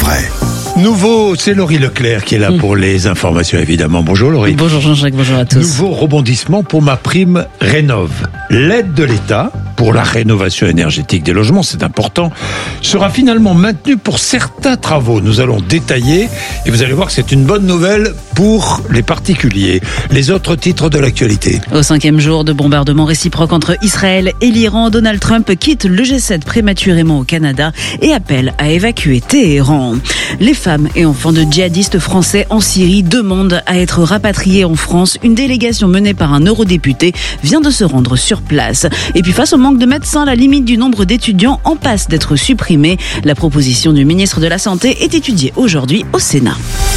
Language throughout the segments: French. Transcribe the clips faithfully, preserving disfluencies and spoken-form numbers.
vrai. Nouveau, c'est Laurie Leclerc qui est là pour les informations évidemment. Bonjour Laurie. Bonjour Jean-Jacques, bonjour à tous. Nouveau rebondissement pour ma prime Rénov'. L'aide de l'État pour la rénovation énergétique des logements, c'est important, sera finalement maintenue pour certains travaux. Nous allons détailler et vous allez voir que c'est une bonne nouvelle pour les particuliers. Les autres titres de l'actualité. Au cinquième jour de bombardement réciproque entre Israël et l'Iran, Donald Trump quitte le G sept prématurément au Canada et appelle à évacuer Téhéran. Les femmes et enfants de djihadistes français en Syrie demandent à être rapatriés en France. Une délégation menée par un eurodéputé vient de se rendre sur place. Et puis face au manque de médecins, la limite du nombre d'étudiants en passe d'être supprimée. La proposition du ministre de la Santé est étudiée aujourd'hui au Sénat.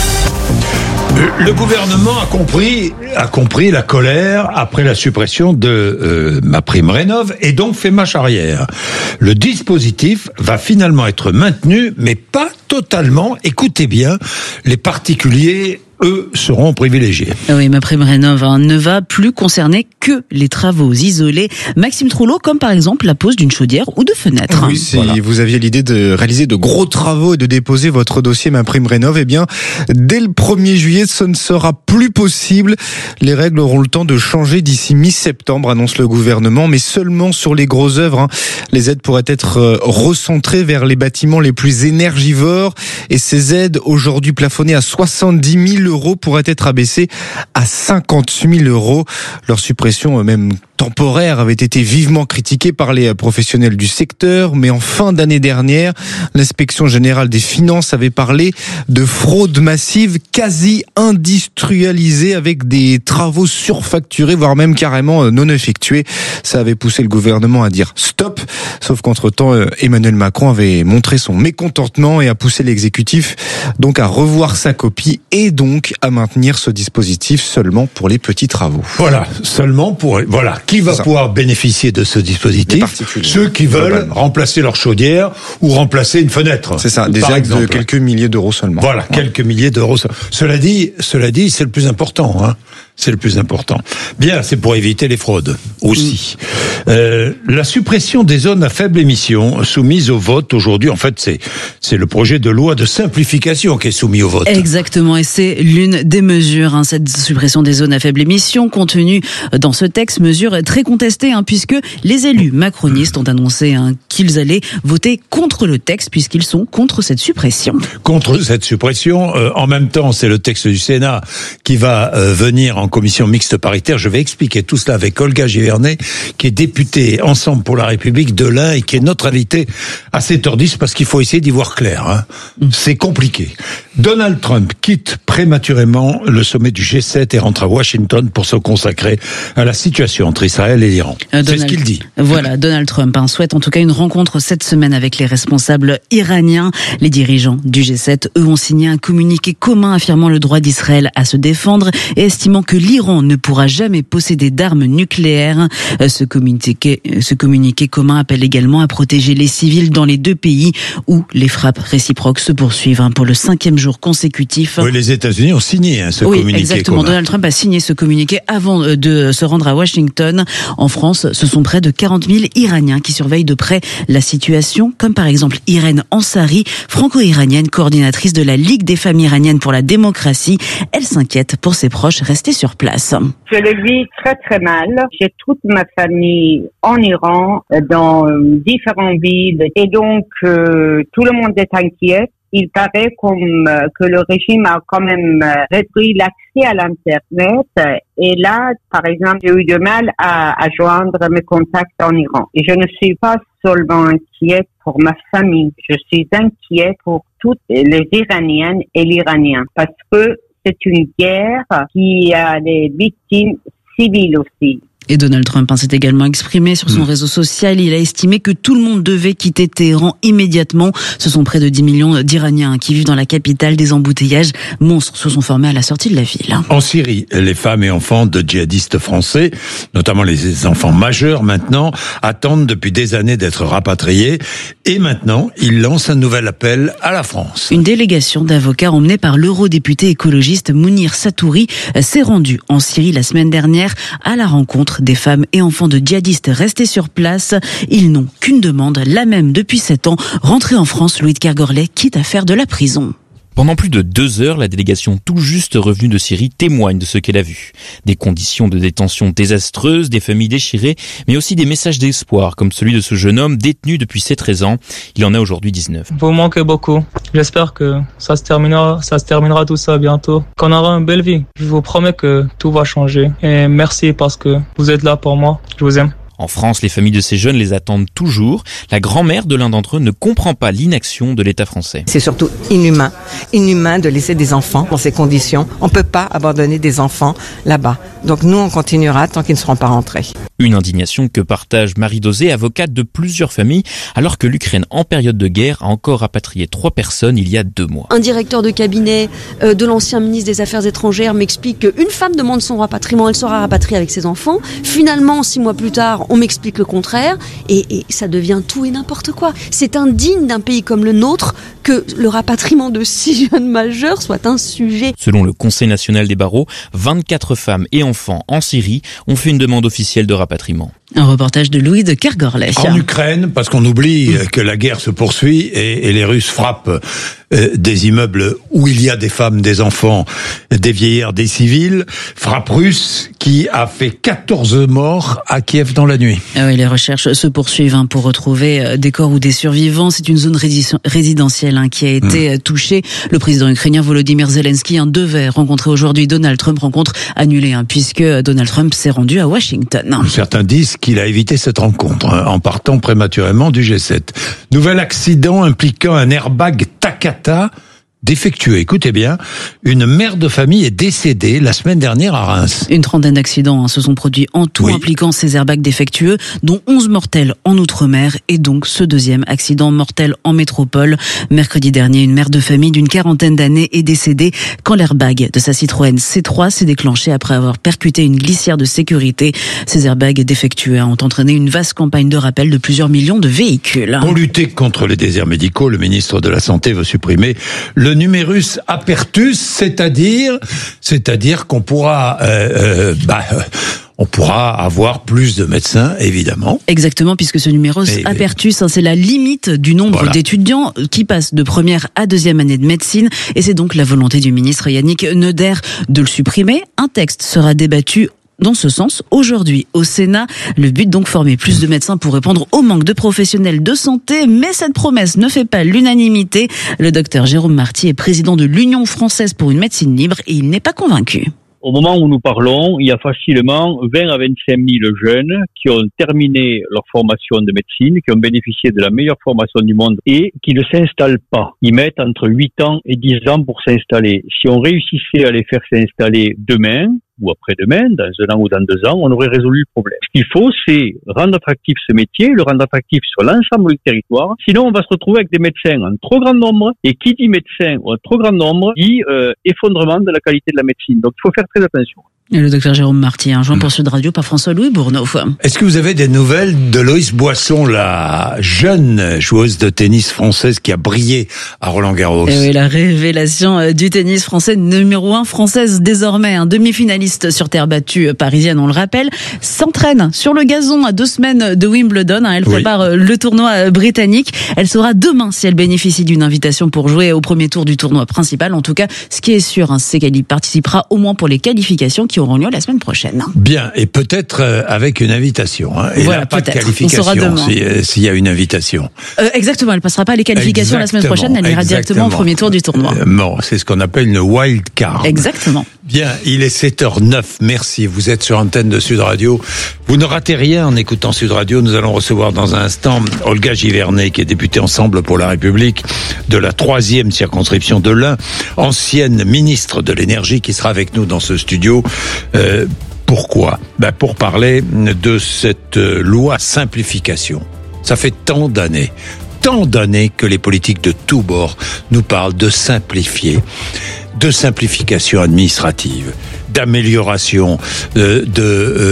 Le gouvernement a compris, a compris la colère après la suppression de euh, ma prime Rénov' et donc fait marche arrière. Le dispositif va finalement être maintenu, mais pas totalement. Écoutez bien, les particuliers, eux, seront privilégiés. Oui, ma prime Rénov' hein, ne va plus concerner que les travaux isolés. Maxime Trouleau, comme par exemple la pose d'une chaudière ou de fenêtre. Oui, si voilà. Vous aviez l'idée de réaliser de gros travaux et de déposer votre dossier ma prime Rénov', eh bien, dès le premier juillet, ce ne sera plus possible. Les règles auront le temps de changer d'ici mi-septembre, annonce le gouvernement, mais seulement sur les grosses œuvres. Hein. Les aides pourraient être recentrées vers les bâtiments les plus énergivores et ces aides, aujourd'hui plafonnées à soixante-dix mille euros, pourraient être abaissées à cinquante mille euros. Leur suppression, même temporaire, avait été vivement critiquée par les professionnels du secteur, mais en fin d'année dernière, l'inspection générale des finances avait parlé de fraude massive quasi industrialisée avec des travaux surfacturés, voire même carrément non effectués. Ça avait poussé le gouvernement à dire stop, sauf qu'entre-temps, Emmanuel Macron avait montré son mécontentement et a poussé l'exécutif donc à revoir sa copie et donc à maintenir ce dispositif seulement pour les petits travaux. Voilà, seulement pour... Voilà. Qui va pouvoir bénéficier de ce dispositif? Ceux qui veulent globalement remplacer leur chaudière ou remplacer une fenêtre. C'est ça, des aides de quelques milliers d'euros seulement. Voilà, ouais. quelques milliers d'euros. Cela dit, cela dit, c'est le plus important, hein. C'est le plus important. Bien, c'est pour éviter les fraudes aussi. Mmh. Euh, la suppression des zones à faible émission soumises au vote aujourd'hui, en fait, c'est c'est le projet de loi de simplification qui est soumis au vote. Exactement, et c'est l'une des mesures, hein, cette suppression des zones à faible émission contenue dans ce texte, mesure très contestée, hein, puisque les élus macronistes ont annoncé hein, qu'ils allaient voter contre le texte, puisqu'ils sont contre cette suppression. Contre cette suppression, euh, en même temps, c'est le texte du Sénat qui va euh, venir en commission mixte paritaire. Je vais expliquer tout cela avec Olga Givernet, qui est députée Ensemble pour la République de l'Ain et qui est notre invitée à sept heures dix parce qu'il faut essayer d'y voir clair. Hein. C'est compliqué. Donald Trump quitte prématurément le sommet du G sept et rentre à Washington pour se consacrer à la situation entre Israël et l'Iran. Euh, C'est ce qu'il dit. Voilà, Donald Trump hein, souhaite en tout cas une rencontre cette semaine avec les responsables iraniens. Les dirigeants du G sept, eux, ont signé un communiqué commun affirmant le droit d'Israël à se défendre et estimant que l'Iran ne pourra jamais posséder d'armes nucléaires. Ce communiqué, ce communiqué commun appelle également à protéger les civils dans les deux pays où les frappes réciproques se poursuivent pour le cinquième jour consécutif. Oui, les États-Unis ont signé hein, ce oui, communiqué exactement. commun. Donald Trump a signé ce communiqué avant de se rendre à Washington. En France, ce sont près de quarante mille Iraniens qui surveillent de près la situation, comme par exemple Irène Ansari, franco-iranienne, coordinatrice de la Ligue des femmes iraniennes pour la démocratie. Elle s'inquiète pour ses proches restés sur place. Je le vis très très mal. J'ai toute ma famille en Iran, dans différentes villes, et donc euh, tout le monde est inquiet. Il paraît comme euh, que le régime a quand même euh, réduit l'accès à l'internet. Et là, par exemple, j'ai eu du mal à, à joindre mes contacts en Iran. Et je ne suis pas seulement inquiète pour ma famille. Je suis inquiète pour toutes les Iraniennes et l'Iranien, parce que c'est une guerre qui a des victimes civiles aussi. Et Donald Trump hein, s'est également exprimé sur son mmh. réseau social. Il a estimé que tout le monde devait quitter Téhéran immédiatement. Ce sont près de dix millions d'Iraniens qui vivent dans la capitale. Des embouteillages monstres se sont formés à la sortie de la ville. En Syrie, les femmes et enfants de djihadistes français, notamment les enfants majeurs maintenant, attendent depuis des années d'être rapatriés. Et maintenant, ils lancent un nouvel appel à la France. Une délégation d'avocats emmenée par l'eurodéputé écologiste Mounir Satouri s'est rendue en Syrie la semaine dernière à la rencontre quatre des femmes et enfants de djihadistes restés sur place. Ils n'ont qu'une demande, la même depuis sept ans, rentrer en France. Louis de Kergorlet, quitte à faire de la prison. Pendant plus de deux heures, la délégation tout juste revenue de Syrie témoigne de ce qu'elle a vu. Des conditions de détention désastreuses, des familles déchirées, mais aussi des messages d'espoir, comme celui de ce jeune homme détenu depuis ses treize ans. Il en a aujourd'hui dix-neuf. Vous manquez beaucoup. J'espère que ça se terminera, ça se terminera tout ça bientôt. Qu'on aura une belle vie. Je vous promets que tout va changer. Et merci parce que vous êtes là pour moi. Je vous aime. En France, les familles de ces jeunes les attendent toujours. La grand-mère de l'un d'entre eux ne comprend pas l'inaction de l'État français. C'est surtout inhumain. Inhumain de laisser des enfants dans ces conditions. On ne peut pas abandonner des enfants là-bas. Donc nous, on continuera tant qu'ils ne seront pas rentrés. Une indignation que partage Marie Dosé, avocate de plusieurs familles, alors que l'Ukraine, en période de guerre, a encore rapatrié trois personnes il y a deux mois. Un directeur de cabinet euh, de l'ancien ministre des Affaires étrangères m'explique qu'une femme demande son rapatriement, elle sera rapatriée avec ses enfants. Finalement, six mois plus tard, on m'explique le contraire et, et ça devient tout et n'importe quoi. C'est indigne d'un pays comme le nôtre que le rapatriement de six jeunes majeurs soit un sujet. Selon le Conseil national des barreaux, vingt-quatre femmes et enfants en Syrie ont fait une demande officielle de rapatriement. Un reportage de Louis de Kergorlet. En Ukraine, parce qu'on oublie que la guerre se poursuit et, et les Russes frappent euh, des immeubles où il y a des femmes, des enfants, des vieillards, des civils. Frappe russe qui a fait quatorze morts à Kiev dans la nuit. Ah oui, les recherches se poursuivent hein, pour retrouver des corps ou des survivants. C'est une zone résidentielle hein, qui a été mmh. touchée. Le président ukrainien Volodymyr Zelensky hein, devait rencontrer aujourd'hui Donald Trump. Rencontre annulée hein, puisque Donald Trump s'est rendu à Washington. Certains disent qu'il a évité cette rencontre hein, en partant prématurément du G sept. Nouvel accident impliquant un airbag Takata défectueux. Écoutez bien, une mère de famille est décédée la semaine dernière à Reims. Une trentaine d'accidents hein, se sont produits en tout oui. impliquant ces airbags défectueux, dont onze mortels en Outre-mer et donc ce deuxième accident mortel en métropole. Mercredi dernier, une mère de famille d'une quarantaine d'années est décédée quand l'airbag de sa Citroën C trois s'est déclenché après avoir percuté une glissière de sécurité. Ces airbags défectueux hein, ont entraîné une vaste campagne de rappel de plusieurs millions de véhicules. Pour lutter contre les déserts médicaux, le ministre de la Santé veut supprimer le Le numerus apertus, c'est-à-dire, c'est-à-dire qu'on pourra, euh, euh, bah, on pourra avoir plus de médecins, évidemment. Exactement, puisque ce numerus et, apertus, hein, c'est la limite du nombre voilà. d'étudiants qui passent de première à deuxième année de médecine, et c'est donc la volonté du ministre Yannick Neuder de le supprimer. Un texte sera débattu dans ce sens, aujourd'hui au Sénat, le but donc former plus de médecins pour répondre au manque de professionnels de santé, mais cette promesse ne fait pas l'unanimité. Le docteur Jérôme Marty est président de l'Union française pour une médecine libre et il n'est pas convaincu. Au moment où nous parlons, il y a facilement vingt à vingt-cinq mille jeunes qui ont terminé leur formation de médecine, qui ont bénéficié de la meilleure formation du monde et qui ne s'installent pas. Ils mettent entre huit ans et dix ans pour s'installer. Si on réussissait à les faire s'installer demain, ou après-demain, dans un an ou dans deux ans, on aurait résolu le problème. Ce qu'il faut, c'est rendre attractif ce métier, le rendre attractif sur l'ensemble du territoire. Sinon, on va se retrouver avec des médecins en trop grand nombre. Et qui dit médecin en trop grand nombre dit euh, effondrement de la qualité de la médecine. Donc, il faut faire très attention. Et le docteur Jérôme Marty, un joint pour Sud Radio par François-Louis Bourneau. Est-ce que vous avez des nouvelles de Loïs Boisson, la jeune joueuse de tennis française qui a brillé à Roland-Garros? Et oui, la révélation du tennis français, numéro un française désormais, un demi-finaliste sur terre battue parisienne, on le rappelle, s'entraîne sur le gazon à deux semaines de Wimbledon. Elle oui. prépare le tournoi britannique. Elle saura demain si elle bénéficie d'une invitation pour jouer au premier tour du tournoi principal. En tout cas, ce qui est sûr, c'est qu'elle y participera au moins pour les qualifications qui auront lieu la semaine prochaine. Bien, et peut-être euh, avec une invitation. Hein. Et voilà, là, pas de qualification s'il si y a une invitation. Euh, exactement, elle passera pas les qualifications exactement, la semaine prochaine, elle ira exactement. directement au premier tour du tournoi. Euh, bon, c'est ce qu'on appelle une wild card. Exactement. Bien, il est sept heures neuf, merci. Vous êtes sur antenne de Sud Radio. Vous ne ratez rien en écoutant Sud Radio. Nous allons recevoir dans un instant Olga Givernet, qui est députée Ensemble pour la République de la troisième circonscription de l'Ain, ancienne ministre de l'Énergie, qui sera avec nous dans ce studio. Euh, pourquoi ? Ben pour parler de cette loi simplification. Ça fait tant d'années, tant d'années que les politiques de tous bords nous parlent de simplifier, de simplification administrative, d'amélioration euh, de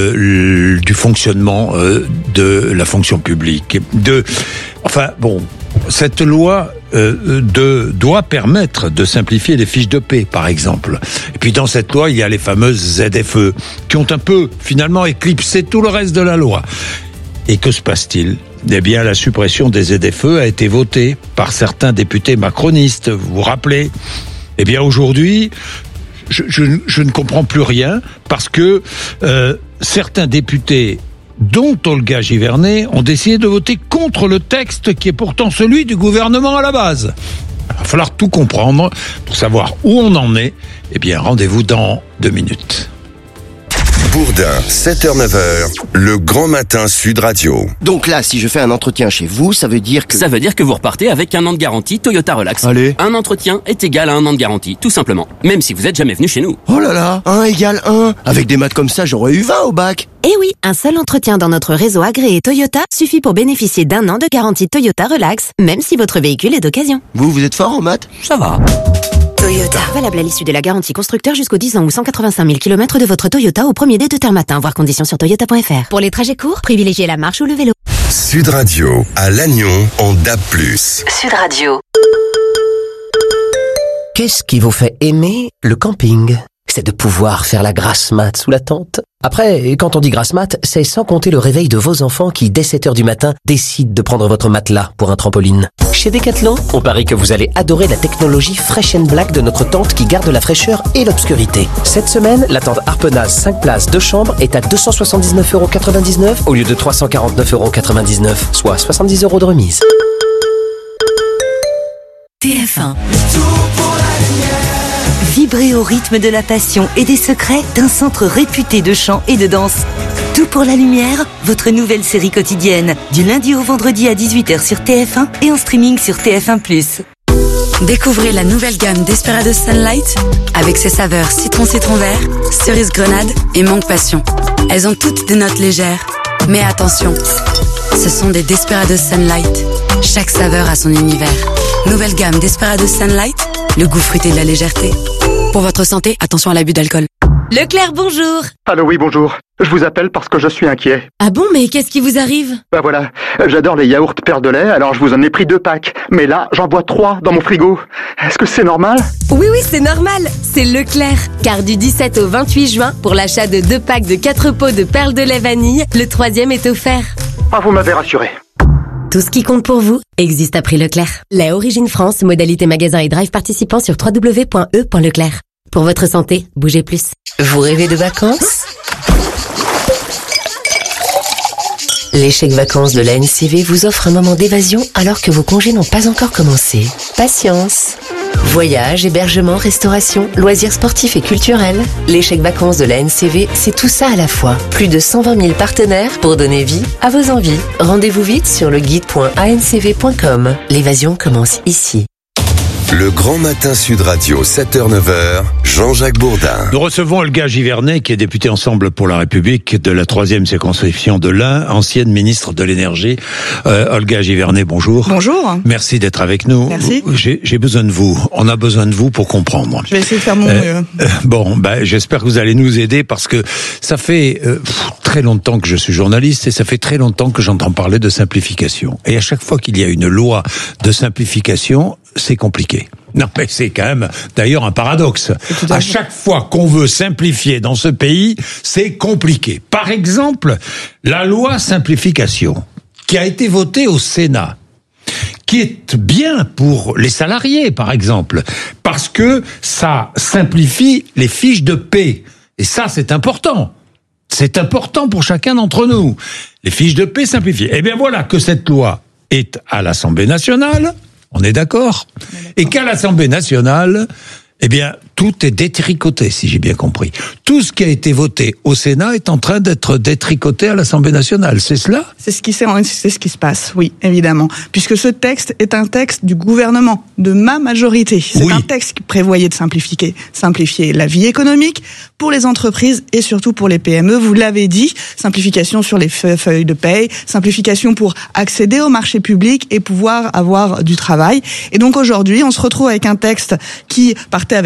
euh, du fonctionnement euh, de la fonction publique, de enfin bon, cette loi euh, de, doit permettre de simplifier les fiches de paie, par exemple. Et puis dans cette loi, il y a les fameuses Z F E qui ont un peu, finalement, éclipsé tout le reste de la loi. Et que se passe-t-il ? Eh bien, la suppression des Z F E a été votée par certains députés macronistes, vous vous rappelez ? Eh bien, aujourd'hui, je, je, je ne comprends plus rien parce que euh, certains députés, dont Olga Givernet, ont décidé de voter contre le texte qui est pourtant celui du gouvernement à la base. Il va falloir tout comprendre pour savoir où on en est. Eh bien, rendez-vous dans deux minutes. Bourdin, sept heures neuf heures, le grand matin Sud Radio. Donc là, si je fais un entretien chez vous, ça veut dire que... Ça veut dire que vous repartez avec un an de garantie Toyota Relax. Allez. Un entretien est égal à un an de garantie, tout simplement. Même si vous êtes jamais venu chez nous. Oh là là, un égale un. Avec des maths comme ça, j'aurais eu vingt au bac. Eh oui, un seul entretien dans notre réseau agréé Toyota suffit pour bénéficier d'un an de garantie Toyota Relax, même si votre véhicule est d'occasion. Vous, vous êtes fort en maths ? Ça va. Toyota. Valable à l'issue de la garantie constructeur jusqu'aux dix ans ou cent quatre-vingt-cinq mille kilomètres de votre Toyota au premier dé de terre matin. Voir conditions sur toyota point f r. Pour les trajets courts, privilégiez la marche ou le vélo. Sud Radio, à Lannion, en D A B plus. Sud Radio. Qu'est-ce qui vous fait aimer le camping ? C'est de pouvoir faire la grasse mat sous la tente. Après, quand on dit grasse mat, c'est sans compter le réveil de vos enfants qui, dès sept heures du matin, décident de prendre votre matelas pour un trampoline. Chez Decathlon, on parie que vous allez adorer la technologie Fresh and Black de notre tente qui garde la fraîcheur et l'obscurité. Cette semaine, la tente Harpenaz cinq places deux chambres est à deux cent soixante-dix-neuf euros quatre-vingt-dix-neuf au lieu de trois cent quarante-neuf euros quatre-vingt-dix-neuf, soit soixante-dix euros de remise. T F un. Vibrez au rythme de la passion et des secrets d'un centre réputé de chant et de danse. Tout pour la lumière, votre nouvelle série quotidienne, du lundi au vendredi à dix-huit heures sur T F un et en streaming sur T F un plus. Découvrez la nouvelle gamme Desperados Sunlight avec ses saveurs citron-citron vert, cerise grenade et mangue passion. Elles ont toutes des notes légères, mais attention, ce sont des Desperados Sunlight. Chaque saveur a son univers. Nouvelle gamme Desperados Sunlight, le goût fruité de la légèreté. Pour votre santé, attention à l'abus d'alcool. Leclerc, bonjour. Allô, oui, bonjour. Je vous appelle parce que je suis inquiet. Ah bon, mais qu'est-ce qui vous arrive ? Bah voilà, j'adore les yaourts Père de lait, alors je vous en ai pris deux packs. Mais là, j'en bois trois dans mon frigo. Est-ce que c'est normal ? Oui, oui, c'est normal. C'est Leclerc. Car du dix-sept au vingt-huit juin, pour l'achat de deux packs de quatre pots de perles de lait vanille, le troisième est offert. Ah, vous m'avez rassuré. Tout ce qui compte pour vous existe à prix Leclerc. Lait Origine France, modalité magasin et drive participant sur w w w point e point leclerc. Pour votre santé, bougez plus. Vous rêvez de vacances ? Les chèques vacances de la N C V vous offrent un moment d'évasion alors que vos congés n'ont pas encore commencé. Patience. Voyages, hébergement, restauration, loisirs sportifs et culturels. Les chèques vacances de la N C V, c'est tout ça à la fois. Plus de cent vingt mille partenaires pour donner vie à vos envies. Rendez-vous vite sur le guide point a n c v point com. L'évasion commence ici. Le grand matin Sud Radio, sept heures neuf heures, Jean-Jacques Bourdin. Nous recevons Olga Givernet, qui est députée Ensemble pour la République de la troisième circonscription de l'Ain, ancienne ministre de l'Énergie. Euh, Olga Givernet, bonjour. Bonjour. Merci d'être avec nous. Merci. J'ai, j'ai besoin de vous. On a besoin de vous pour comprendre. Je vais essayer de faire mon euh, mieux. Euh, bon, ben, j'espère que vous allez nous aider parce que ça fait euh, pff, très longtemps que je suis journaliste et ça fait très longtemps que j'entends parler de simplification. Et à chaque fois qu'il y a une loi de simplification, c'est compliqué. Non, mais c'est quand même, d'ailleurs, un paradoxe. À, à chaque fois qu'on veut simplifier dans ce pays, c'est compliqué. Par exemple, la loi simplification, qui a été votée au Sénat, qui est bien pour les salariés, par exemple, parce que ça simplifie les fiches de paie. Et ça, c'est important. C'est important pour chacun d'entre nous. Les fiches de paie simplifiées. Eh bien, voilà que cette loi est à l'Assemblée nationale. On est d'accord ? Et qu'à l'Assemblée nationale, eh bien, tout est détricoté, si j'ai bien compris. Tout ce qui a été voté au Sénat est en train d'être détricoté à l'Assemblée nationale, c'est cela ? C'est ce qui c'est ce qui se passe, oui, évidemment. Puisque ce texte est un texte du gouvernement, de ma majorité. C'est oui. un texte qui prévoyait de simplifier, simplifier la vie économique pour les entreprises et surtout pour les P M E. Vous l'avez dit, simplification sur les feuilles de paye, simplification pour accéder au marché public et pouvoir avoir du travail. Et donc aujourd'hui, on se retrouve avec un texte qui partait avec vingt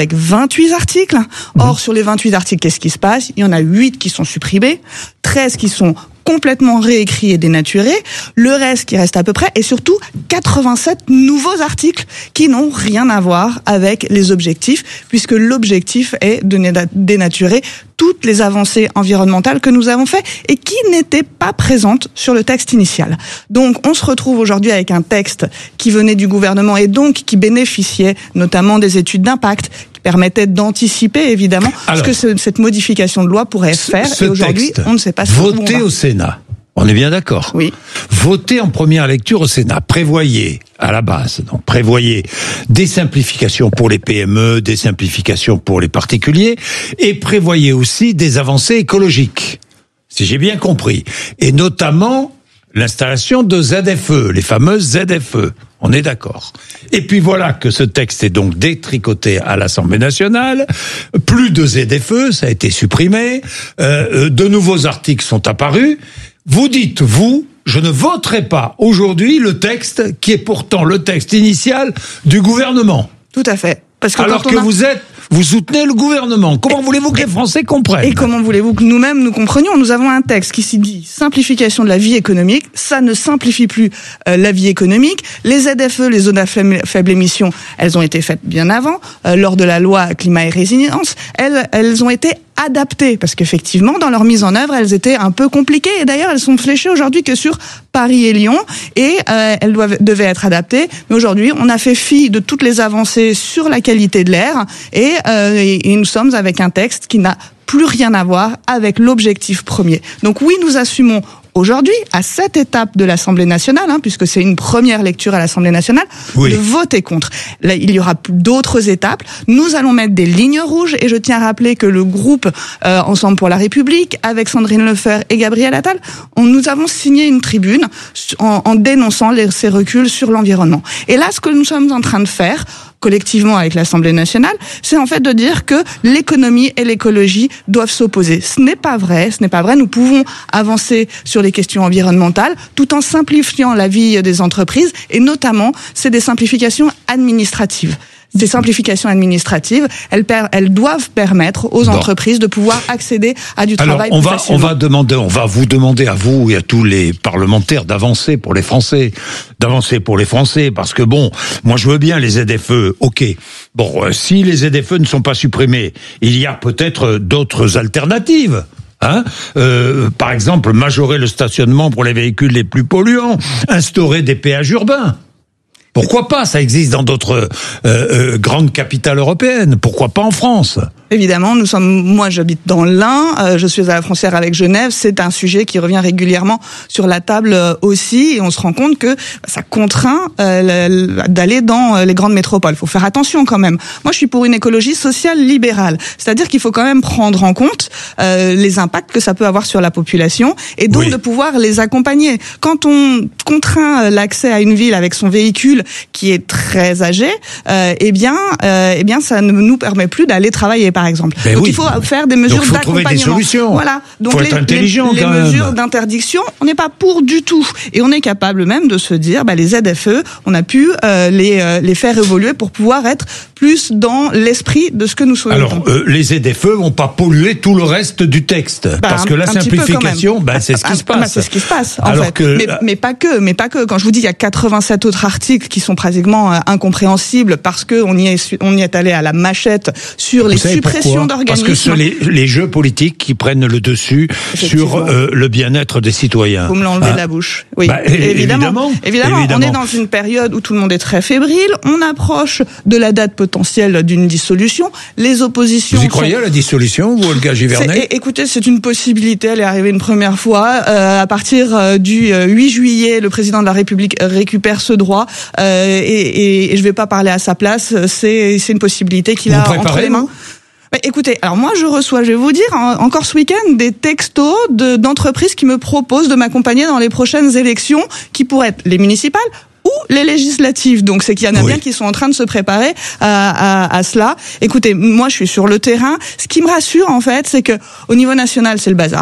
vingt-huit articles. Or, sur les vingt-huit articles, qu'est-ce qui se passe? Il y en a huit qui sont supprimés, treize qui sont complètement réécrits et dénaturés, le reste qui reste à peu près, et surtout quatre-vingt-sept nouveaux articles qui n'ont rien à voir avec les objectifs, puisque l'objectif est de dénaturer toutes les avancées environnementales que nous avons fait et qui n'étaient pas présentes sur le texte initial. Donc on se retrouve aujourd'hui avec un texte qui venait du gouvernement et donc qui bénéficiait notamment des études d'impact, permettait d'anticiper évidemment Alors, ce que ce, cette modification de loi pourrait faire. Et aujourd'hui, on ne sait pas ce qu'on va. Voté au Sénat. On est bien d'accord. Oui. Voté en première lecture au Sénat. Prévoyez, à la base, donc prévoyez des simplifications pour les P M E, des simplifications pour les particuliers, et prévoyez aussi des avancées écologiques. Si j'ai bien compris. Et notamment l'installation de Z F E, les fameuses Z F E. On est d'accord. Et puis voilà que ce texte est donc détricoté à l'Assemblée nationale. Plus de Z F E, ça a été supprimé. Euh, de nouveaux articles sont apparus. Vous dites, vous, je ne voterai pas aujourd'hui le texte qui est pourtant le texte initial du gouvernement. Tout à fait. Parce que Alors que a... vous êtes, vous soutenez le gouvernement. Comment et, voulez-vous que les Français comprennent? Et comment voulez-vous que nous-mêmes nous comprenions? Nous avons un texte qui s'y dit simplification de la vie économique. Ça ne simplifie plus euh, la vie économique. Les Z F E, les zones à faible émission, elles ont été faites bien avant, euh, lors de la loi climat et résilience. Elles, elles ont été adaptées parce qu'effectivement, dans leur mise en œuvre, elles étaient un peu compliquées. Et d'ailleurs, elles sont fléchées aujourd'hui que sur Paris et Lyon, et euh, elles doivent, devaient être adaptées. Mais aujourd'hui, on a fait fi de toutes les avancées sur la qualité de l'air, et, euh, et, et nous sommes avec un texte qui n'a plus rien à voir avec l'objectif premier. Donc oui, nous assumons aujourd'hui, à cette étape de l'Assemblée nationale, hein, puisque c'est une première lecture à l'Assemblée nationale, oui. de voter contre. Là, il y aura d'autres étapes. Nous allons mettre des lignes rouges, et je tiens à rappeler que le groupe euh, Ensemble pour la République, avec Sandrine Lefer et Gabriel Attal, on, nous avons signé une tribune en, en dénonçant les, ces reculs sur l'environnement. Et là, ce que nous sommes en train de faire, collectivement avec l'Assemblée nationale, c'est en fait de dire que l'économie et l'écologie doivent s'opposer. Ce n'est pas vrai, ce n'est pas vrai. Nous pouvons avancer sur les questions environnementales tout en simplifiant la vie des entreprises, et notamment, c'est des simplifications administratives. Ces simplifications administratives, elles, per, elles doivent permettre aux bon. entreprises de pouvoir accéder à du Alors, travail on plus va, facilement. On va demander, on va vous demander à vous et à tous les parlementaires d'avancer pour les Français, d'avancer pour les Français, parce que bon, moi je veux bien les Z F E, ok. Bon, euh, si les Z F E ne sont pas supprimés, il y a peut-être d'autres alternatives. Hein euh, par exemple, majorer le stationnement pour les véhicules les plus polluants, instaurer des péages urbains. Pourquoi pas? Ça existe dans d'autres euh, euh, grandes capitales européennes. Pourquoi pas en France? Évidemment, nous sommes. Moi, j'habite dans l'Ain. Euh, je suis à la frontière avec Genève. C'est un sujet qui revient régulièrement sur la table euh, aussi, et on se rend compte que ça contraint euh, d'aller dans les grandes métropoles. Il faut faire attention quand même. Moi, je suis pour une écologie sociale libérale, c'est-à-dire qu'il faut quand même prendre en compte euh, les impacts que ça peut avoir sur la population, et donc oui. de pouvoir les accompagner. Quand on contraint l'accès à une ville avec son véhicule qui est très âgé, euh, eh bien, euh, eh bien, ça ne nous permet plus d'aller travailler, par exemple. Ben donc oui. il faut faire des mesures d'accompagnement. Il faut trouver des solutions. Voilà. Donc faut les, être intelligent, les, les quand mesures même. d'interdiction, on n'est pas pour du tout, et on est capable même de se dire, bah, les Z F E, on a pu euh, les euh, les faire évoluer pour pouvoir être plus dans l'esprit de ce que nous souhaitons. Alors, euh, les Z F E vont pas polluer tout le reste du texte, bah, parce que la simplification, bah, c'est ce qui se passe. Bah, c'est ce qui se passe, en Alors fait. Que... Mais, mais pas que, mais pas que. Quand je vous dis, il y a quatre-vingt-sept autres articles qui sont pratiquement euh, incompréhensibles parce que on y est, on y est allé à la machette sur les suppressions d'organismes. Parce que ce sont les, les jeux politiques qui prennent le dessus sur euh, le bien-être des citoyens. Vous me l'enlevez ah. de la bouche. Oui, bah, évidemment, évidemment, évidemment. Évidemment, on est dans une période où tout le monde est très fébrile. On approche de la date potentielle d'une dissolution. Les oppositions. Vous y croyez sont... à la dissolution, vous, Olga Givernet? Écoutez, c'est une possibilité. Elle est arrivée une première fois. Euh, à partir euh, du euh, huit juillet, le président de la République récupère ce droit. Euh, et, et, et je vais pas parler à sa place. C'est, c'est une possibilité qu'il vous a entre les mains. Bah, écoutez, alors moi je reçois, je vais vous dire, en, encore ce week-end, des textos de, d'entreprises qui me proposent de m'accompagner dans les prochaines élections, qui pourraient être les municipales ou les législatives. Donc c'est qu'il y en a oui. bien qui sont en train de se préparer à, à, à cela. Écoutez, moi je suis sur le terrain. Ce qui me rassure en fait, c'est que au niveau national, c'est le bazar.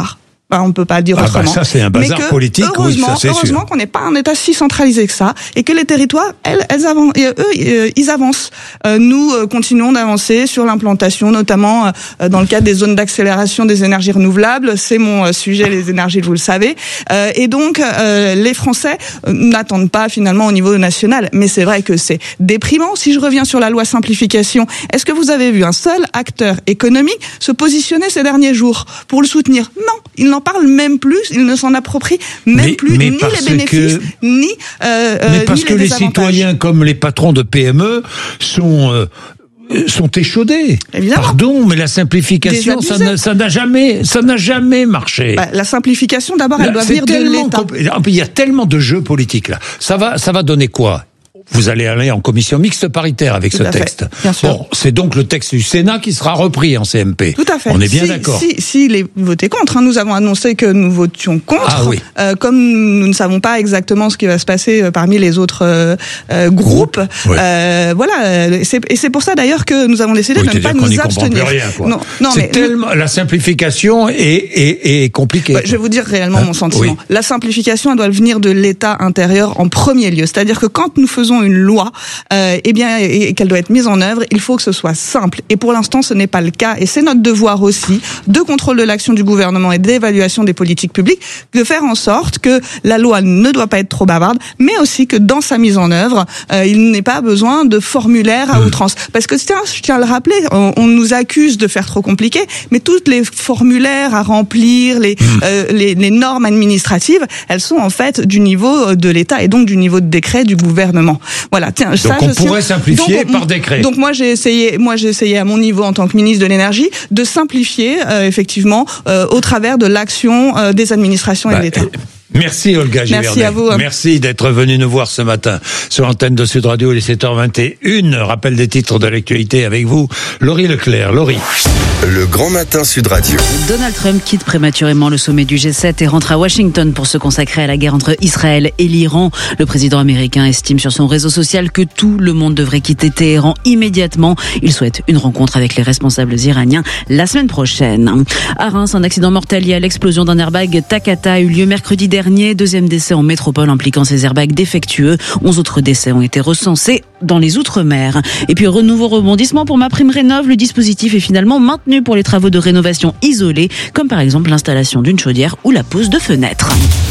Ben, on peut pas dire ah autrement. Bah ça, c'est un bazar mais que, politique. Heureusement, oui, ça, c'est heureusement sûr. qu'on n'est pas un État si centralisé que ça, et que les territoires, elles, elles avancent, et eux, ils avancent. Euh, nous euh, continuons d'avancer sur l'implantation, notamment euh, dans le cadre des zones d'accélération des énergies renouvelables. C'est mon euh, sujet, les énergies, vous le savez. Euh, et donc, euh, les Français euh, n'attendent pas finalement au niveau national. Mais c'est vrai que c'est déprimant. Si je reviens sur la loi simplification, est-ce que vous avez vu un seul acteur économique se positionner ces derniers jours pour le soutenir? Non, il n'en parle même plus, il ne s'en approprie même mais, plus mais ni les bénéfices, que, ni euh, Mais parce ni que les, les citoyens, comme les patrons de P M E, sont... Euh, sont échaudés. Évidemment. Pardon, mais la simplification, ça n'a, ça n'a jamais, ça n'a jamais marché. Bah, la simplification, d'abord, elle là, doit venir de l'État. Compl- il y a tellement de jeux politiques là. Ça va, ça va donner quoi? Vous allez aller en commission mixte paritaire avec Tout ce à texte. Fait, bien sûr. Bon, c'est donc le texte du Sénat qui sera repris en C M P. Tout à fait. On est bien si, d'accord. Si, si les voter contre, hein, nous avons annoncé que nous votions contre. Ah oui. Euh, comme nous ne savons pas exactement ce qui va se passer euh, parmi les autres euh, euh, groupes. Groupe, ouais. euh, voilà. C'est, et c'est pour ça d'ailleurs que nous avons décidé oui, de ne pas nous abstenir. Rien, quoi. Non, non, c'est mais tellement, la simplification est, est, est compliquée. Bah, je vais vous dire réellement hein mon sentiment. Oui. La simplification, elle doit venir de l'État intérieur en premier lieu. C'est-à-dire que quand nous faisons une loi, Euh, eh bien, et qu'elle doit être mise en œuvre, il faut que ce soit simple. Et pour l'instant, ce n'est pas le cas. Et c'est notre devoir aussi, de contrôle de l'action du gouvernement et d'évaluation des politiques publiques, de faire en sorte que la loi ne doit pas être trop bavarde, mais aussi que dans sa mise en œuvre, euh, il n'est pas besoin de formulaires à outrance. Parce que, tiens, je tiens à le rappeler, on, on nous accuse de faire trop compliqué, mais toutes les formulaires à remplir, les, euh, les, les normes administratives, elles sont en fait du niveau de l'État et donc du niveau de décret du gouvernement. Voilà, tiens, donc ça, on je pourrait sais, simplifier donc, par décret. Donc moi j'ai essayé, moi j'ai essayé à mon niveau en tant que ministre de l'énergie de simplifier euh, effectivement euh, au travers de l'action euh, des administrations bah, et de l'État. Merci Olga Givernet. Merci à vous. Merci d'être venu nous voir ce matin sur l'antenne de Sud Radio, il est sept heures vingt et une. Rappel des titres de l'actualité avec vous, Laurie Leclerc. Laurie. Le Grand Matin Sud Radio. Donald Trump quitte prématurément le sommet du G sept et rentre à Washington pour se consacrer à la guerre entre Israël et l'Iran. Le président américain estime sur son réseau social que tout le monde devrait quitter Téhéran immédiatement. Il souhaite une rencontre avec les responsables iraniens la semaine prochaine. À Reims, un accident mortel lié à l'explosion d'un airbag Takata a eu lieu mercredi dernier. Deuxième décès en métropole impliquant ces airbags défectueux. Onze autres décès ont été recensés dans les Outre-mer. Et puis, nouveau rebondissement pour MaPrimeRénov'. Le dispositif est finalement maintenu pour les travaux de rénovation isolés, comme par exemple l'installation d'une chaudière ou la pose de fenêtres.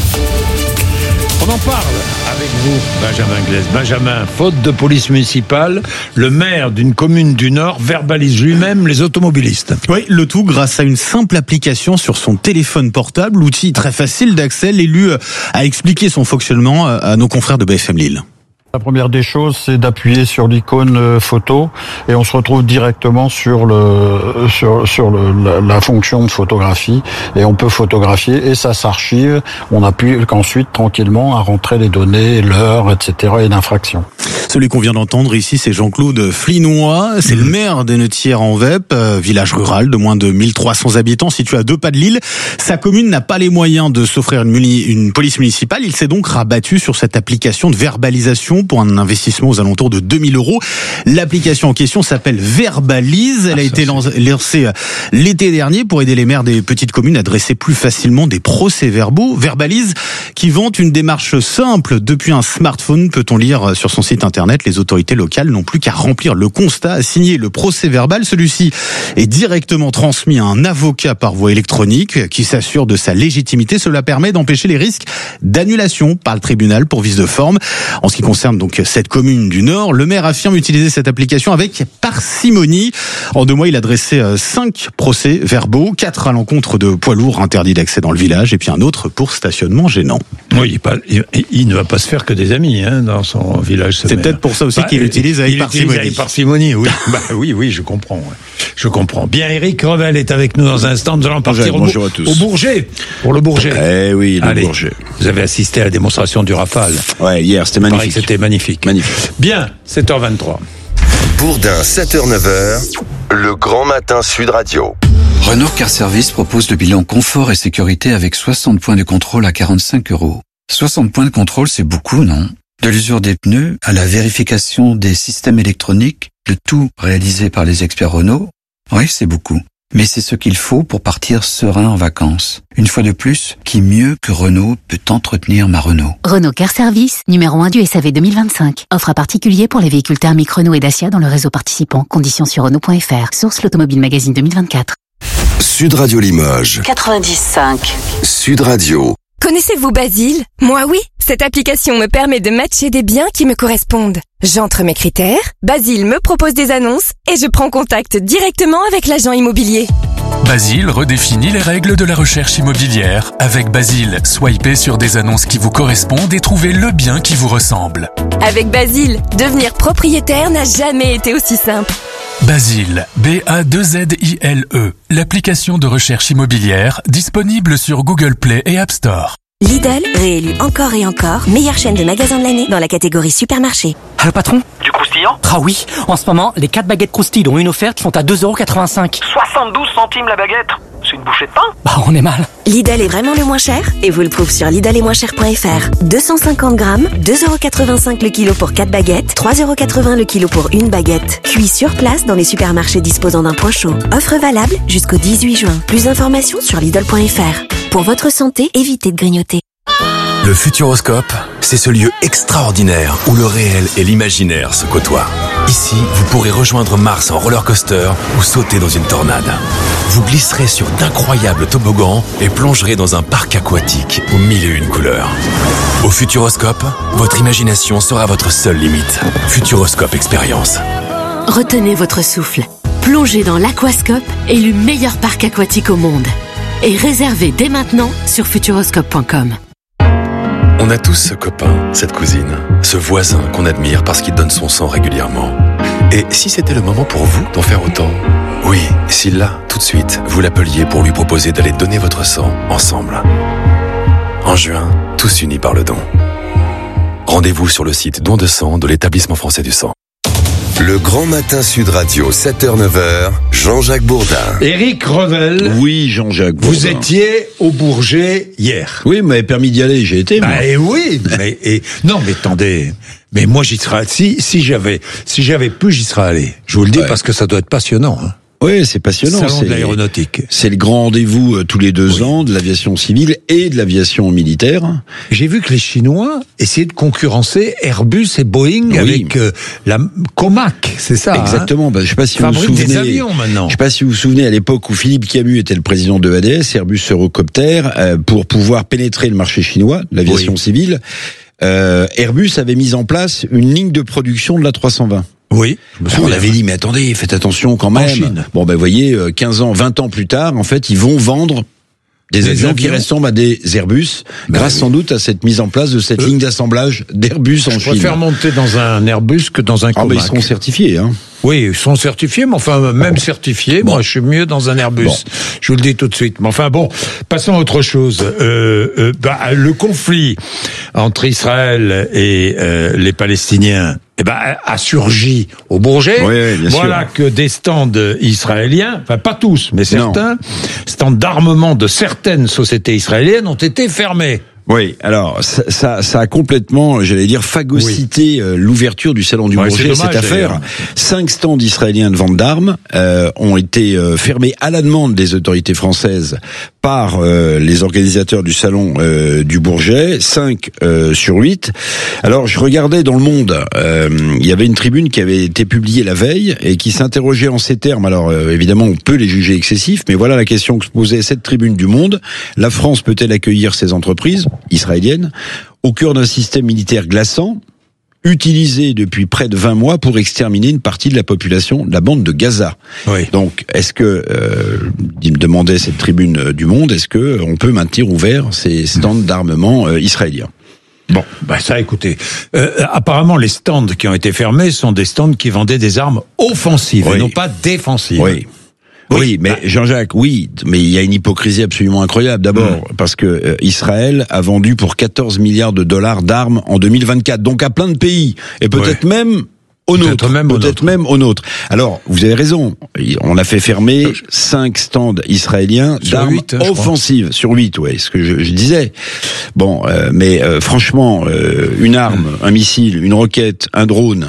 On en parle avec vous, Benjamin Glaise. Benjamin, faute de police municipale, le maire d'une commune du Nord verbalise lui-même les automobilistes. Oui, le tout grâce à une simple application sur son téléphone portable, l'outil très facile d'accès. L'élu a expliqué son fonctionnement à nos confrères de B F M Lille. La première des choses, c'est d'appuyer sur l'icône photo et on se retrouve directement sur le sur sur le, la, la fonction de photographie et on peut photographier et ça s'archive. On appuie qu'ensuite tranquillement à rentrer les données, l'heure, et cetera et l'infraction. Celui qu'on vient d'entendre ici, c'est Jean-Claude Flinois. C'est le maire d'Ennetières-en-Vep, village rural de moins de mille trois cents habitants situé à deux pas de Lille. Sa commune n'a pas les moyens de s'offrir une, muni- une police municipale. Il s'est donc rabattu sur cette application de verbalisation pour un investissement aux alentours de deux mille euros. L'application en question s'appelle Verbalise. Elle a été lancée l'été dernier pour aider les maires des petites communes à dresser plus facilement des procès-verbaux. Verbalise qui vante une démarche simple. Depuis un smartphone, peut-on lire sur son site internet, les autorités locales n'ont plus qu'à remplir le constat, à signer le procès-verbal. Celui-ci est directement transmis à un avocat par voie électronique qui s'assure de sa légitimité. Cela permet d'empêcher les risques d'annulation par le tribunal pour vice de forme. En ce qui concerne donc cette commune du Nord, le maire affirme utiliser cette application avec parcimonie. En deux mois, il a dressé cinq procès-verbaux, quatre à l'encontre de poids lourds interdits d'accès dans le village et puis un autre pour stationnement gênant. Oui, il, il, il ne va pas se faire que des amis hein, dans son village. C'est maire. Peut-être pour ça aussi bah, qu'il utilise avec il parcimonie. Utilise avec parcimonie, oui. bah, oui, oui, je comprends. Ouais. Je comprends. Bien, Eric Revel est avec nous dans un instant. Nous allons partir bonjour, au, bonjour au Bourget. Pour le Bourget. Eh oui, le Allez, Bourget. Vous avez assisté à la démonstration du Rafale. Ouais, hier, c'était magnifique. C'était magnifique. Magnifique. Bien, sept heures vingt-trois. Bourdin, sept heures neuf heures, le Grand Matin Sud Radio. Renault Car Service propose le bilan confort et sécurité avec soixante points de contrôle à quarante-cinq euros. soixante points de contrôle, c'est beaucoup, non? De l'usure des pneus à la vérification des systèmes électroniques, le tout réalisé par les experts Renault. Oui, c'est beaucoup. Mais c'est ce qu'il faut pour partir serein en vacances. Une fois de plus, qui mieux que Renault peut entretenir ma Renault? Renault Car Service, numéro un du S A V deux mille vingt-cinq. Offre à particulier pour les véhicules thermiques Renault et Dacia dans le réseau participant. Conditions sur Renault point F R. Source l'Automobile Magazine deux mille vingt-quatre. Sud Radio Limoges. quatre-vingt-dix cinq. Sud Radio. Connaissez-vous Basile? Moi oui, cette application me permet de matcher des biens qui me correspondent. J'entre mes critères, Basile me propose des annonces et je prends contact directement avec l'agent immobilier. Basile redéfinit les règles de la recherche immobilière. Avec Basile, swipez sur des annonces qui vous correspondent et trouvez le bien qui vous ressemble. Avec Basile, devenir propriétaire n'a jamais été aussi simple. Basile, B A deux Z I L E, l'application de recherche immobilière disponible sur Google Play et App Store. Lidl, réélu encore et encore, meilleure chaîne de magasins de l'année dans la catégorie supermarché. Allô patron? Du croustillant? Ah oui, en ce moment, les quatre baguettes croustilles dont une offerte sont à deux euros quatre-vingt-cinq. soixante-douze centimes la baguette? C'est une bouchée de pain? Bah on est mal. Lidl est vraiment le moins cher et vous le trouvez sur lidl et moins cher point F R. deux cent cinquante grammes, deux euros quatre-vingt-cinq le kilo pour quatre baguettes, trois euros quatre-vingts le kilo pour une baguette. Cuit sur place dans les supermarchés disposant d'un point chaud. Offre valable jusqu'au dix-huit juin. Plus d'informations sur lidl point F R. Pour votre santé, évitez de grignoter. Le Futuroscope, c'est ce lieu extraordinaire où le réel et l'imaginaire se côtoient. Ici, vous pourrez rejoindre Mars en roller coaster ou sauter dans une tornade. Vous glisserez sur d'incroyables toboggans et plongerez dans un parc aquatique aux mille et une couleurs. Au Futuroscope, votre imagination sera votre seule limite. Futuroscope Expérience. Retenez votre souffle. Plongez dans l'Aquascope, élu meilleur parc aquatique au monde. Et réservez dès maintenant sur futuroscope point com. On a tous ce copain, cette cousine, ce voisin qu'on admire parce qu'il donne son sang régulièrement. Et si c'était le moment pour vous d'en faire autant? Oui, si là, tout de suite, vous l'appeliez pour lui proposer d'aller donner votre sang ensemble. En juin, tous unis par le don. Rendez-vous sur le site don de sang de l'Établissement français du sang. Le Grand Matin Sud Radio, sept heures neuf heures, Jean-Jacques Bourdin. Éric Revel. Oui, Jean-Jacques Bourdin. Vous étiez au Bourget hier. Oui, vous m'avez permis d'y aller, j'ai été. Moi. Bah, et oui, mais et, non, mais attendez. Mais moi, j'y serais, si, si j'avais, si j'avais pu, j'y serais allé. Je vous le dis ouais. Parce que ça doit être passionnant, hein. Oui, c'est passionnant. Salon c'est de l'aéronautique. C'est le grand rendez-vous euh, tous les deux oui. ans de l'aviation civile et de l'aviation militaire. J'ai vu que les Chinois essayaient de concurrencer Airbus et Boeing oui. avec euh, la Comac, c'est ça? Exactement. Hein, bah, je sais pas si vous vous souvenez. Des avions maintenant. Je sais pas si vous vous souvenez à l'époque où Philippe Camus était le président de A D S, Airbus Eurocopter, euh, pour pouvoir pénétrer le marché chinois, l'aviation oui. civile. Euh, Airbus avait mis en place une ligne de production de la trois cent vingt. Oui. Alors, on avait dit, mais attendez, faites attention quand même. En Chine. Bon, ben, voyez, quinze ans, vingt ans plus tard, en fait, ils vont vendre des, des avions, avions qui ressemblent à des Airbus, ben grâce oui. sans doute à cette mise en place de cette euh, ligne d'assemblage d'Airbus en Chine. Je préfère monter dans un Airbus que dans un Comac. Ah, ben, ils seront certifiés, hein. Oui, ils sont certifiés, mais enfin, même bon. certifiés, bon. moi, je suis mieux dans un Airbus. Bon. Je vous le dis tout de suite. Mais enfin, bon, passons à autre chose. Euh, euh, bah, le conflit entre Israël et euh, les Palestiniens, eh ben, a surgi au Bourget. Oui, bien voilà sûr. que des stands israéliens, enfin pas tous, mais certains, non. stands d'armement de certaines sociétés israéliennes ont été fermés. Oui, alors ça, ça, ça a complètement, j'allais dire, phagocyté oui. euh, l'ouverture du salon du ouais, Bourget. Cette affaire, cinq stands israéliens de vente d'armes euh, ont été euh, fermés à la demande des autorités françaises par euh, les organisateurs du salon euh, du Bourget, cinq euh, sur huit. Alors je regardais dans Le Monde, euh, il y avait une tribune qui avait été publiée la veille et qui s'interrogeait en ces termes. Alors euh, évidemment, on peut les juger excessifs, mais voilà la question que se posait cette tribune du Monde. La France peut-elle accueillir ces entreprises israélienne, au cœur d'un système militaire glaçant, utilisé depuis près de vingt mois pour exterminer une partie de la population de la bande de Gaza. Oui. Donc, est-ce que, euh, il me demandait cette tribune du Monde, est-ce que on peut maintenir ouverts ces stands d'armement euh, israéliens? Bon, bah ça, écoutez, euh, apparemment les stands qui ont été fermés sont des stands qui vendaient des armes offensives oui. et non pas défensives. Oui. Oui, oui, mais Jean-Jacques, oui, mais il y a une hypocrisie absolument incroyable. D'abord, mmh. parce que euh, Israël a vendu pour quatorze milliards de dollars d'armes en deux mille vingt-quatre, donc à plein de pays, et peut-être ouais. même au nôtre, peut-être même, peut-être même au nôtre. Alors, vous avez raison, on a fait fermer cinq stands israéliens d'armes huit, offensives sur huit, ouais, ce que je, je disais. Bon, euh, mais euh, franchement, euh, une arme, un missile, une roquette, un drone.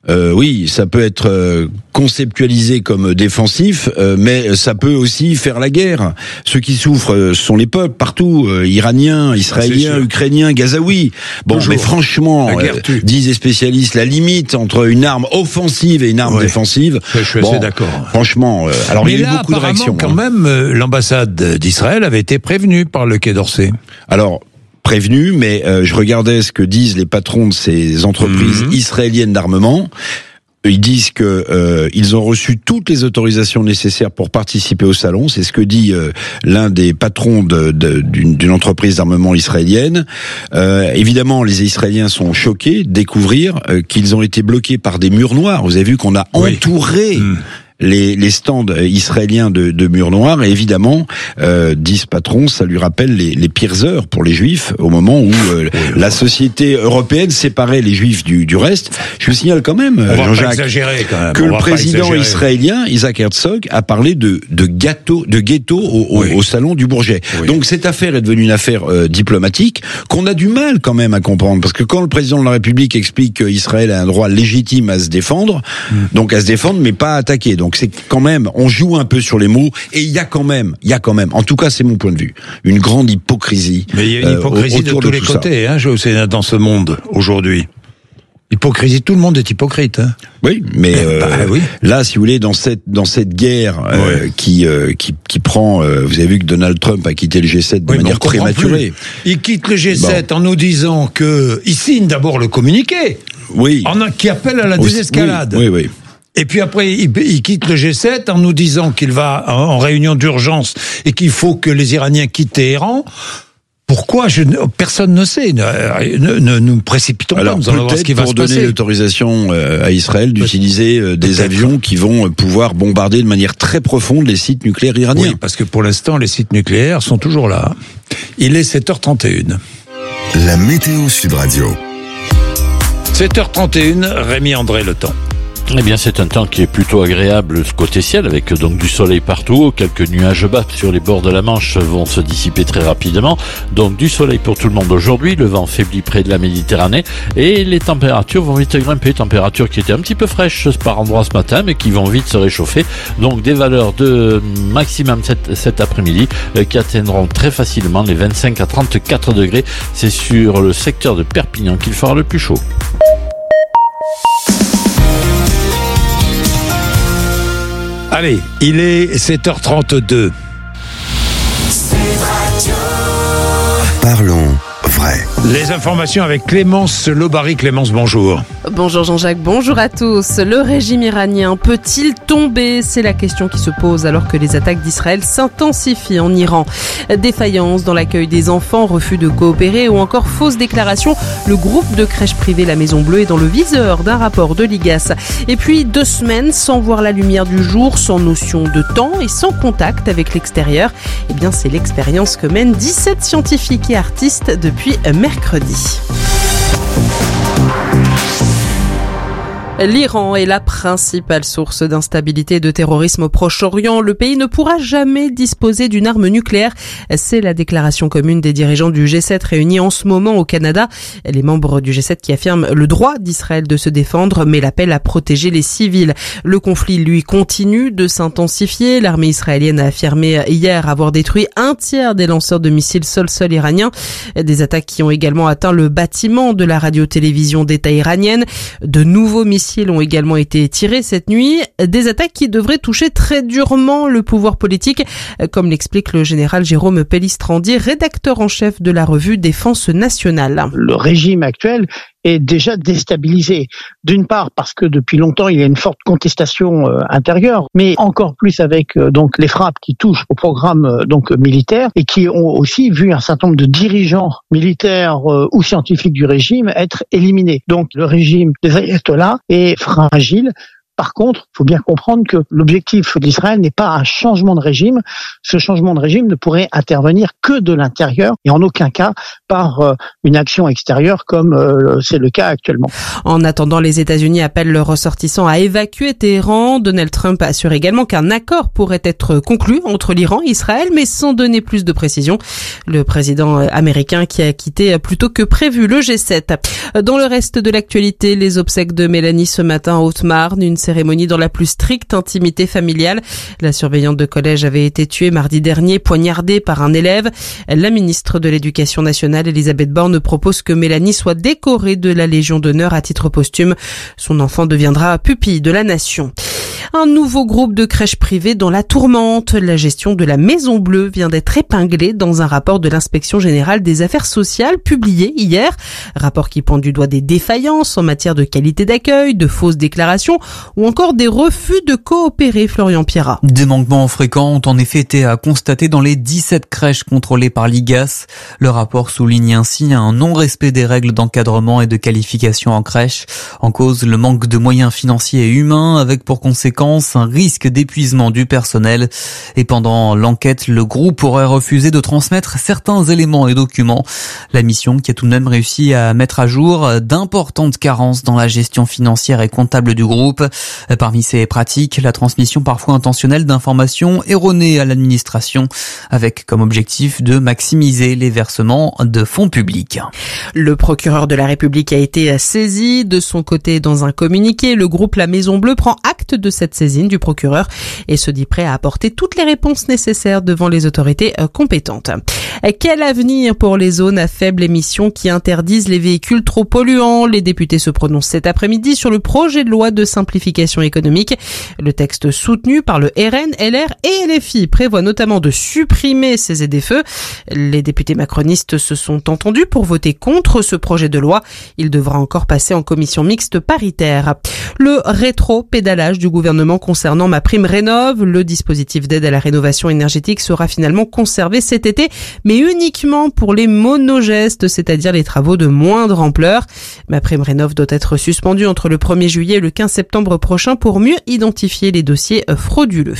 Euh, oui, ça peut être euh, conceptualisé comme défensif, euh, mais ça peut aussi faire la guerre. Ceux qui souffrent euh, sont les peuples partout, euh, iraniens, israéliens, ukrainiens, gazaouis. Bon, Toujours. mais franchement, euh, disent les spécialistes, la limite entre une arme offensive et une arme ouais. défensive. Je suis bon, assez d'accord. Franchement, euh, alors mais il y a là, eu beaucoup de réactions. Quand hein. même, euh, l'ambassade d'Israël avait été prévenue par le Quai d'Orsay. Alors. Prévenu, mais euh, je regardais ce que disent les patrons de ces entreprises mmh. israéliennes d'armement. Ils disent que euh, ils ont reçu toutes les autorisations nécessaires pour participer au salon. C'est ce que dit euh, l'un des patrons de, de, d'une, d'une entreprise d'armement israélienne. Euh, évidemment, les Israéliens sont choqués de découvrir euh, qu'ils ont été bloqués par des murs noirs. Vous avez vu qu'on a oui. entouré mmh. Les, les stands israéliens de, de murs noirs, et évidemment, euh, disent patrons, ça lui rappelle les, les pires heures pour les Juifs, au moment où euh, oui, la société européenne séparait les Juifs du, du reste. Je vous signale quand même, Jean-Jacques, quand même. que On le président israélien, Isaac Herzog, a parlé de, de gâteau, de ghetto au, au, oui. au salon du Bourget. Oui. Donc cette affaire est devenue une affaire euh, diplomatique qu'on a du mal quand même à comprendre, parce que quand le président de la République explique qu'Israël a un droit légitime à se défendre, mmh. donc à se défendre, mais pas à attaquer. Donc c'est quand même, on joue un peu sur les mots, et il y a quand même, il y a quand même, en tout cas c'est mon point de vue, une grande hypocrisie. Mais il y a une hypocrisie euh, de tous de les côtés, hein, je, dans ce monde aujourd'hui. Hypocrisie, tout le monde est hypocrite. Hein. Oui, mais euh, bah, oui. là, si vous voulez, dans cette dans cette guerre euh, ouais. qui euh, qui qui prend, euh, vous avez vu que Donald Trump a quitté le G sept de oui, manière prématurée. Il quitte le G sept bon. en nous disant que il signe d'abord le communiqué. Oui. En un, qui appelle à la désescalade. Oui, oui. oui. Et puis après, il, il quitte le G sept en nous disant qu'il va en, en réunion d'urgence et qu'il faut que les Iraniens quittent Téhéran. Pourquoi je, personne ne sait. Ne, ne, ne nous précipitons Alors, pas. Nous allons voir ce qui va se passer. Pour donner l'autorisation à Israël d'utiliser des Peut-être. avions qui vont pouvoir bombarder de manière très profonde les sites nucléaires iraniens. Oui, parce que pour l'instant, les sites nucléaires sont toujours là. Il est sept heures trente et une. La météo Sud Radio. sept heures trente et une, Rémi-André Le Temps. Eh bien, c'est un temps qui est plutôt agréable côté ciel, avec donc du soleil partout. Quelques nuages bas sur les bords de la Manche vont se dissiper très rapidement. Donc du soleil pour tout le monde aujourd'hui. Le vent faiblit près de la Méditerranée et les températures vont vite grimper. Températures qui étaient un petit peu fraîches par endroits ce matin, mais qui vont vite se réchauffer. Donc des valeurs de maximum cet, cet après-midi euh, qui atteindront très facilement les vingt-cinq à trente-quatre degrés. C'est sur le secteur de Perpignan qu'il fera le plus chaud. Allez, il est sept heures trente-deux. Parlons vrai. Les informations avec Clémence Lobary. Clémence, bonjour. Bonjour Jean-Jacques, bonjour à tous. Le régime iranien peut-il tomber ? C'est la question qui se pose alors que les attaques d'Israël s'intensifient en Iran. Défaillance dans l'accueil des enfants, refus de coopérer ou encore fausse déclaration. Le groupe de crèche privée La Maison Bleue est dans le viseur d'un rapport de l'I G A S. Et puis deux semaines sans voir la lumière du jour, sans notion de temps et sans contact avec l'extérieur. Eh bien, c'est l'expérience que mènent dix-sept scientifiques et artistes depuis mercredi. L'Iran est la principale source d'instabilité et de terrorisme au Proche-Orient. Le pays ne pourra jamais disposer d'une arme nucléaire. C'est la déclaration commune des dirigeants du G sept réunis en ce moment au Canada. Les membres du G sept qui affirment le droit d'Israël de se défendre, mais l'appel à protéger les civils. Le conflit, lui, continue de s'intensifier. L'armée israélienne a affirmé hier avoir détruit un tiers des lanceurs de missiles sol-sol iraniens. Des attaques qui ont également atteint le bâtiment de la radio-télévision d'État iranienne. De nouveaux missiles ont également été tirés cette nuit, des attaques qui devraient toucher très durement le pouvoir politique, comme l'explique le général Jérôme Pellistrandi, rédacteur en chef de la revue Défense nationale. Le régime actuel est déjà déstabilisé. D'une part parce que depuis longtemps il y a une forte contestation euh, intérieure, mais encore plus avec euh, donc les frappes qui touchent au programme euh, donc militaire et qui ont aussi vu un certain nombre de dirigeants militaires euh, ou scientifiques du régime être éliminés. Donc le régime des ayatollahs est fragile par contre, il faut bien comprendre que l'objectif d'Israël n'est pas un changement de régime. Ce changement de régime ne pourrait intervenir que de l'intérieur et en aucun cas par euh, une action extérieure comme euh, c'est le cas actuellement. En attendant, les États-Unis appellent leurs ressortissants à évacuer Téhéran. Donald Trump assure également qu'un accord pourrait être conclu entre l'Iran et Israël, mais sans donner plus de précisions. Le président américain qui a quitté plus tôt que prévu le G sept. Dans le reste de l'actualité, les obsèques de Mélanie ce matin en Haute-Marne, une cérémonie dans la plus stricte intimité familiale. La surveillante de collège avait été tuée mardi dernier, poignardée par un élève. La ministre de l'Éducation nationale, Elisabeth Borne, propose que Mélanie soit décorée de la Légion d'honneur à titre posthume. Son enfant deviendra pupille de la nation. Un nouveau groupe de crèches privées dans la tourmente. La gestion de la Maison Bleue vient d'être épinglée dans un rapport de l'Inspection générale des affaires sociales publié hier. Rapport qui pointe du doigt des défaillances en matière de qualité d'accueil, de fausses déclarations ou encore des refus de coopérer, Florian Pierrat. Des manquements fréquents ont en effet été à constater dans les dix-sept crèches contrôlées par l'I G A S. Le rapport souligne ainsi un non-respect des règles d'encadrement et de qualification en crèche. En cause, le manque de moyens financiers et humains avec pour conséquence un risque d'épuisement du personnel. Et pendant l'enquête, le groupe aurait refusé de transmettre certains éléments et documents. La mission qui a tout de même réussi à mettre à jour d'importantes carences dans la gestion financière et comptable du groupe. Parmi ces pratiques, la transmission parfois intentionnelle d'informations erronées à l'administration, avec comme objectif de maximiser les versements de fonds publics. Le procureur de la République a été saisi. De son côté, dans un communiqué, le groupe La Maison Bleue prend acte de cette saisine du procureur et se dit prêt à apporter toutes les réponses nécessaires devant les autorités compétentes. Quel avenir pour les zones à faible émission qui interdisent les véhicules trop polluants? Les députés se prononcent cet après-midi sur le projet de loi de simplification économique. Le texte soutenu par le R N, L R et L F I prévoit notamment de supprimer ces Z F E. Les députés macronistes se sont entendus pour voter contre ce projet de loi. Il devra encore passer en commission mixte paritaire. Le rétro-pédalage du gouvernement concernant MaPrimeRénov', le dispositif d'aide à la rénovation énergétique sera finalement conservé cet été, mais uniquement pour les monogestes, c'est-à-dire les travaux de moindre ampleur. MaPrimeRénov' doit être suspendu entre le premier juillet et le quinze septembre prochain pour mieux identifier les dossiers frauduleux.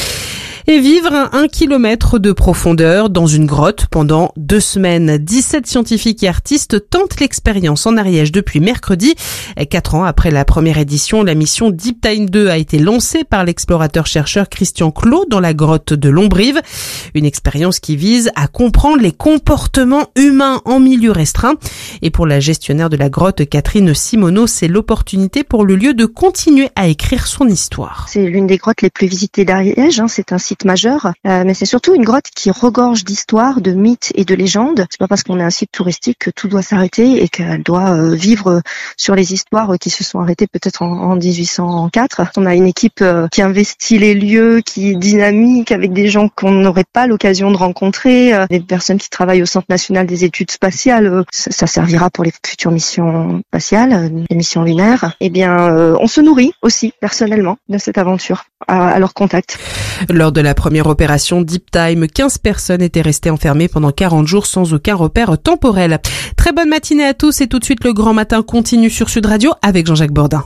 Et vivre à un kilomètre de profondeur dans une grotte pendant deux semaines. dix-sept scientifiques et artistes tentent l'expérience en Ariège depuis mercredi. Quatre ans après la première édition, la mission Deep Time deux a été lancée par l'explorateur-chercheur Christian Clot dans la grotte de Lombrive. Une expérience qui vise à comprendre les comportements humains en milieu restreint. Et pour la gestionnaire de la grotte, Catherine Simoneau, c'est l'opportunité pour le lieu de continuer à écrire son histoire. C'est l'une des grottes les plus visitées d'Ariège, hein. C'est un site majeur, euh, mais c'est surtout une grotte qui regorge d'histoires, de mythes et de légendes. C'est pas parce qu'on est un site touristique que tout doit s'arrêter et qu'elle doit euh, vivre sur les histoires qui se sont arrêtées peut-être en, en dix-huit cent quatre. On a une équipe euh, qui investit les lieux, qui est dynamique, avec des gens qu'on n'aurait pas l'occasion de rencontrer, euh, des personnes qui travaillent au Centre national des études spatiales. Euh, ça, ça servira pour les futures missions spatiales, euh, les missions lunaires. Eh bien, euh, on se nourrit aussi personnellement de cette aventure à, à leur contact. Lors de la première opération Deep Time, quinze personnes étaient restées enfermées pendant quarante jours sans aucun repère temporel. Très bonne matinée à tous et tout de suite le Grand Matin continue sur Sud Radio avec Jean-Jacques Bourdin.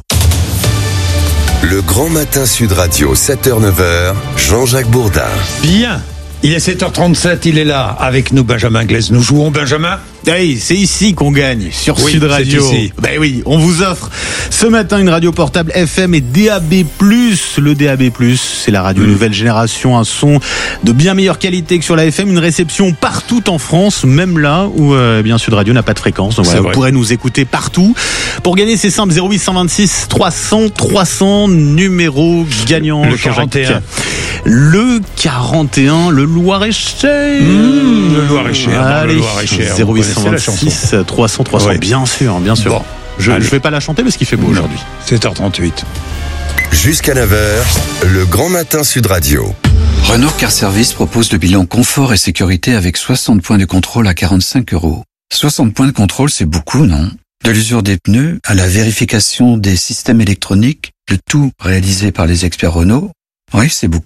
Le Grand Matin Sud Radio, sept heures neuf heures, Jean-Jacques Bourdin. Bien. Il est sept heures trente-sept, il est là avec nous, Benjamin Glaise. Nous jouons, Benjamin? Hey, c'est ici qu'on gagne, sur oui, Sud Radio. Ben oui, on vous offre ce matin une radio portable F M et D A B plus. Le D A B plus, c'est la radio mmh. nouvelle génération, un son de bien meilleure qualité que sur la F M, une réception partout en France, même là où euh, bien Sud Radio n'a pas de fréquence. Donc voilà, vous pourrez nous écouter partout. Pour gagner, c'est simple, zéro huit cent vingt-six trois cents trois cents, numéro gagnant. Le quarante et un. Le quarante et un, le Loir-et-Cher. Mmh, le Loir-et-Cher. Allez, le Loir-et-Cher. zéro huit cent vingt-six trois cents trois cents, oui. bien sûr, bien sûr. Bon, je ne vais pas la chanter parce qu'il fait beau non. aujourd'hui. sept heures trente-huit. Jusqu'à neuf heures, le Grand Matin Sud Radio. Renault Car Service propose le bilan confort et sécurité avec soixante points de contrôle à quarante-cinq euros. soixante points de contrôle, c'est beaucoup, non? De l'usure des pneus à la vérification des systèmes électroniques, le tout réalisé par les experts Renault. Oui, c'est beaucoup.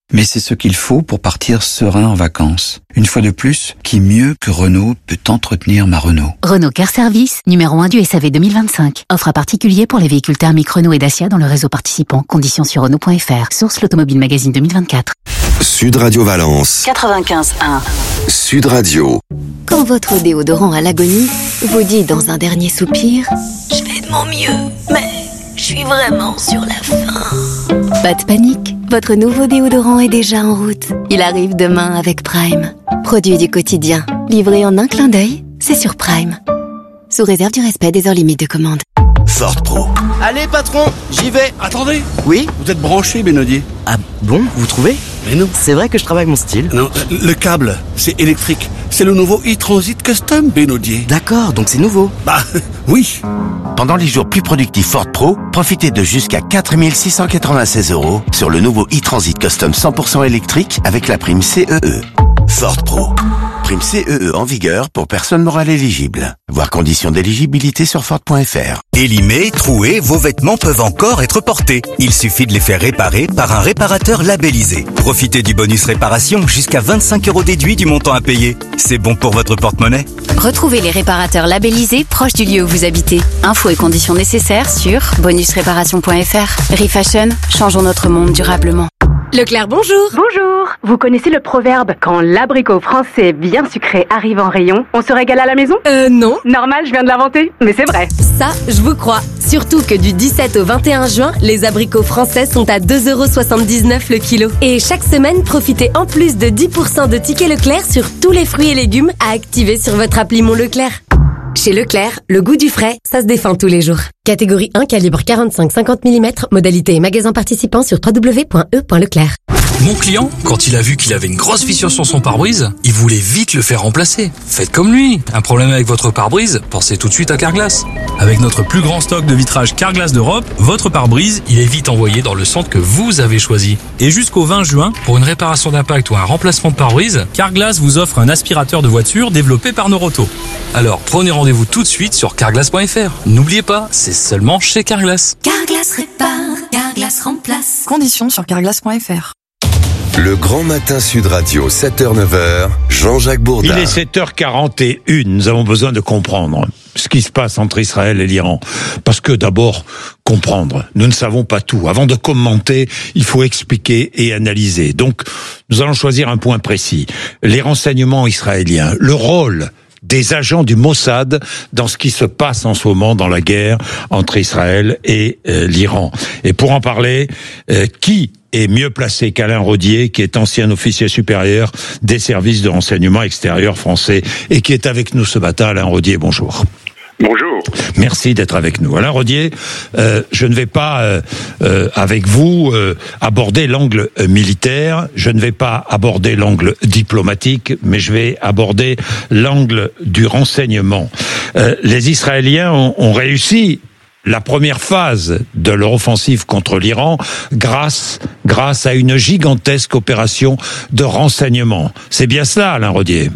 Mais c'est ce qu'il faut pour partir serein en vacances. Une fois de plus, qui mieux que Renault peut entretenir ma Renault? Renault Car Service, numéro un du S A V deux mille vingt-cinq. Offre à particulier pour les véhicules thermiques Renault et Dacia dans le réseau participant. Conditions sur Renault point F R. Source l'Automobile Magazine deux mille vingt-quatre. Sud Radio Valence. quatre-vingt-quinze un. Sud Radio. Quand votre déodorant à l'agonie vous dit dans un dernier soupir « Je fais de mon mieux, mais je suis vraiment sur la fin ». Pas de panique, votre nouveau déodorant est déjà en route. Il arrive demain avec Prime. Produit du quotidien, livré en un clin d'œil, c'est sur Prime. Sous réserve du respect des heures limites de commande. Ford Pro. Allez patron, j'y vais. Attendez. Oui? Vous êtes branché, Benodier? Ah bon, vous trouvez? Mais non. C'est vrai que je travaille mon style. Non, le câble, c'est électrique. C'est le nouveau e-Transit Custom, Benodier. D'accord, donc c'est nouveau. Bah, oui. Pendant les jours plus productifs Ford Pro, profitez de jusqu'à quatre mille six cent quatre-vingt-seize euros sur le nouveau e-Transit Custom cent pour cent électrique avec la prime C E E. Ford Pro. Prime C E E en vigueur pour personnes morales éligibles. Voir conditions d'éligibilité sur Ford point F R. Élimés, troués, vos vêtements peuvent encore être portés. Il suffit de les faire réparer par un réparateur labellisé. Profitez du bonus réparation jusqu'à vingt-cinq euros déduits du montant à payer. C'est bon pour votre porte-monnaie. Retrouvez les réparateurs labellisés proches du lieu où vous habitez. Infos et conditions nécessaires sur bonus réparation point F R. Refashion, changeons notre monde durablement. Leclerc, bonjour. Bonjour. Vous connaissez le proverbe « Quand l'abricot français bien sucré arrive en rayon, on se régale à la maison » Euh, non. Normal, je viens de l'inventer, mais c'est vrai. Ça, je vous crois. Surtout que du dix-sept au vingt et un juin, les abricots français sont à deux euros soixante-dix-neuf le kilo. Et chaque semaine, profitez en plus de dix pour cent de tickets Leclerc sur tous les fruits et légumes à activer sur votre appli Mon Leclerc. Chez Leclerc, le goût du frais, ça se défend tous les jours. Catégorie un, calibre quarante-cinq à cinquante millimètres, modalité et magasin participant sur w w w point e point leclerc. Mon client, quand il a vu qu'il avait une grosse fissure sur son pare-brise, il voulait vite le faire remplacer. Faites comme lui. Un problème avec votre pare-brise, pensez tout de suite à Carglass. Avec notre plus grand stock de vitrage Carglass d'Europe, votre pare-brise, il est vite envoyé dans le centre que vous avez choisi. Et jusqu'au vingt juin, pour une réparation d'impact ou un remplacement de pare-brise, Carglass vous offre un aspirateur de voiture développé par Noroto. Alors prenez rendez-vous tout de suite sur carglass point F R. N'oubliez pas, c'est seulement chez Carglass. Carglass répare, Carglass remplace. Conditions sur carglass point F R. Le Grand Matin Sud Radio, sept heures neuf heures, Jean-Jacques Bourdin. Il est sept heures quarante et une, nous avons besoin de comprendre ce qui se passe entre Israël et l'Iran. Parce que d'abord, comprendre, nous ne savons pas tout. Avant de commenter, il faut expliquer et analyser. Donc, nous allons choisir un point précis. Les renseignements israéliens, le rôle des agents du Mossad dans ce qui se passe en ce moment dans la guerre entre Israël et euh, l'Iran. Et pour en parler, euh, qui est mieux placé qu'Alain Rodier, qui est ancien officier supérieur des services de renseignement extérieur français et qui est avec nous ce matin. Alain Rodier, bonjour. Bonjour. Merci d'être avec nous. Alain Rodier, euh, je ne vais pas, euh, euh, avec vous, euh, aborder l'angle euh, militaire, je ne vais pas aborder l'angle diplomatique, mais je vais aborder l'angle du renseignement. Euh, les Israéliens ont, ont réussi la première phase de leur offensive contre l'Iran grâce, grâce à une gigantesque opération de renseignement. C'est bien cela, Alain Rodier.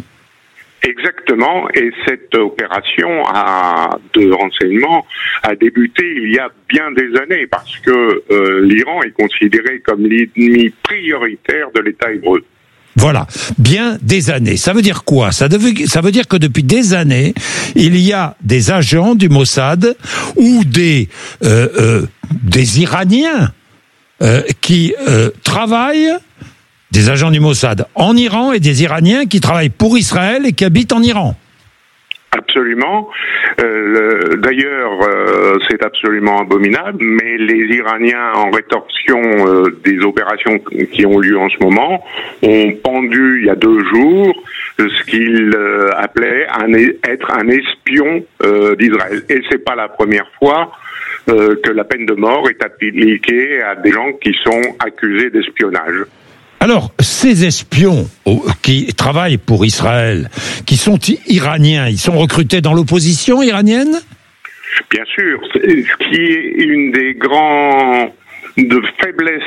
Exactement, et cette opération à, de renseignement a débuté il y a bien des années parce que euh, l'Iran est considéré comme l'ennemi prioritaire de l'État hébreu. Voilà, bien des années. Ça veut dire quoi ? Ça veut, ça veut dire que depuis des années, il y a des agents du Mossad ou des euh, euh, des Iraniens euh, qui euh, travaillent, des agents du Mossad en Iran et des Iraniens qui travaillent pour Israël et qui habitent en Iran. Absolument. Euh, d'ailleurs, euh, c'est absolument abominable, mais les Iraniens, en rétorsion euh, des opérations qui ont lieu en ce moment, ont pendu il y a deux jours ce qu'ils euh, appelaient un, être un espion euh, d'Israël. Et c'est pas la première fois euh, que la peine de mort est appliquée à des gens qui sont accusés d'espionnage. Alors, ces espions qui travaillent pour Israël, qui sont iraniens, ils sont recrutés dans l'opposition iranienne ? Bien sûr. Ce qui est une des grands de faiblesses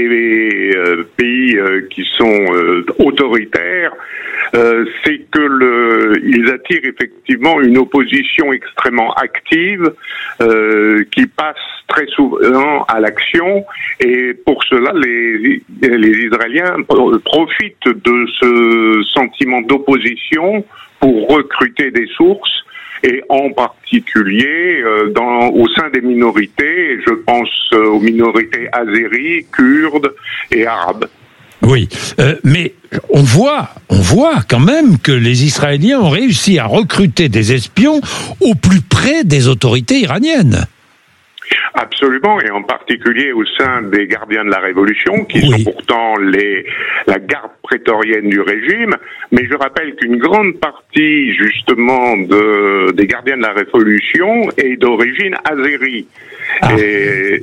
des euh, pays euh, qui sont euh, autoritaires, euh, c'est que le ils attirent effectivement une opposition extrêmement active euh, qui passe très souvent à l'action, et pour cela les, les Israéliens profitent de ce sentiment d'opposition pour recruter des sources, et en particulier euh, dans, au sein des minorités, je pense euh, aux minorités azéries, kurdes et arabes. Oui, euh, mais on voit, on voit quand même que les Israéliens ont réussi à recruter des espions au plus près des autorités iraniennes. Absolument, et en particulier au sein des gardiens de la Révolution, qui oui. sont pourtant les, la garde prétorienne du régime. Mais je rappelle qu'une grande partie, justement, de, des gardiens de la Révolution est d'origine azérie. Ah. Et,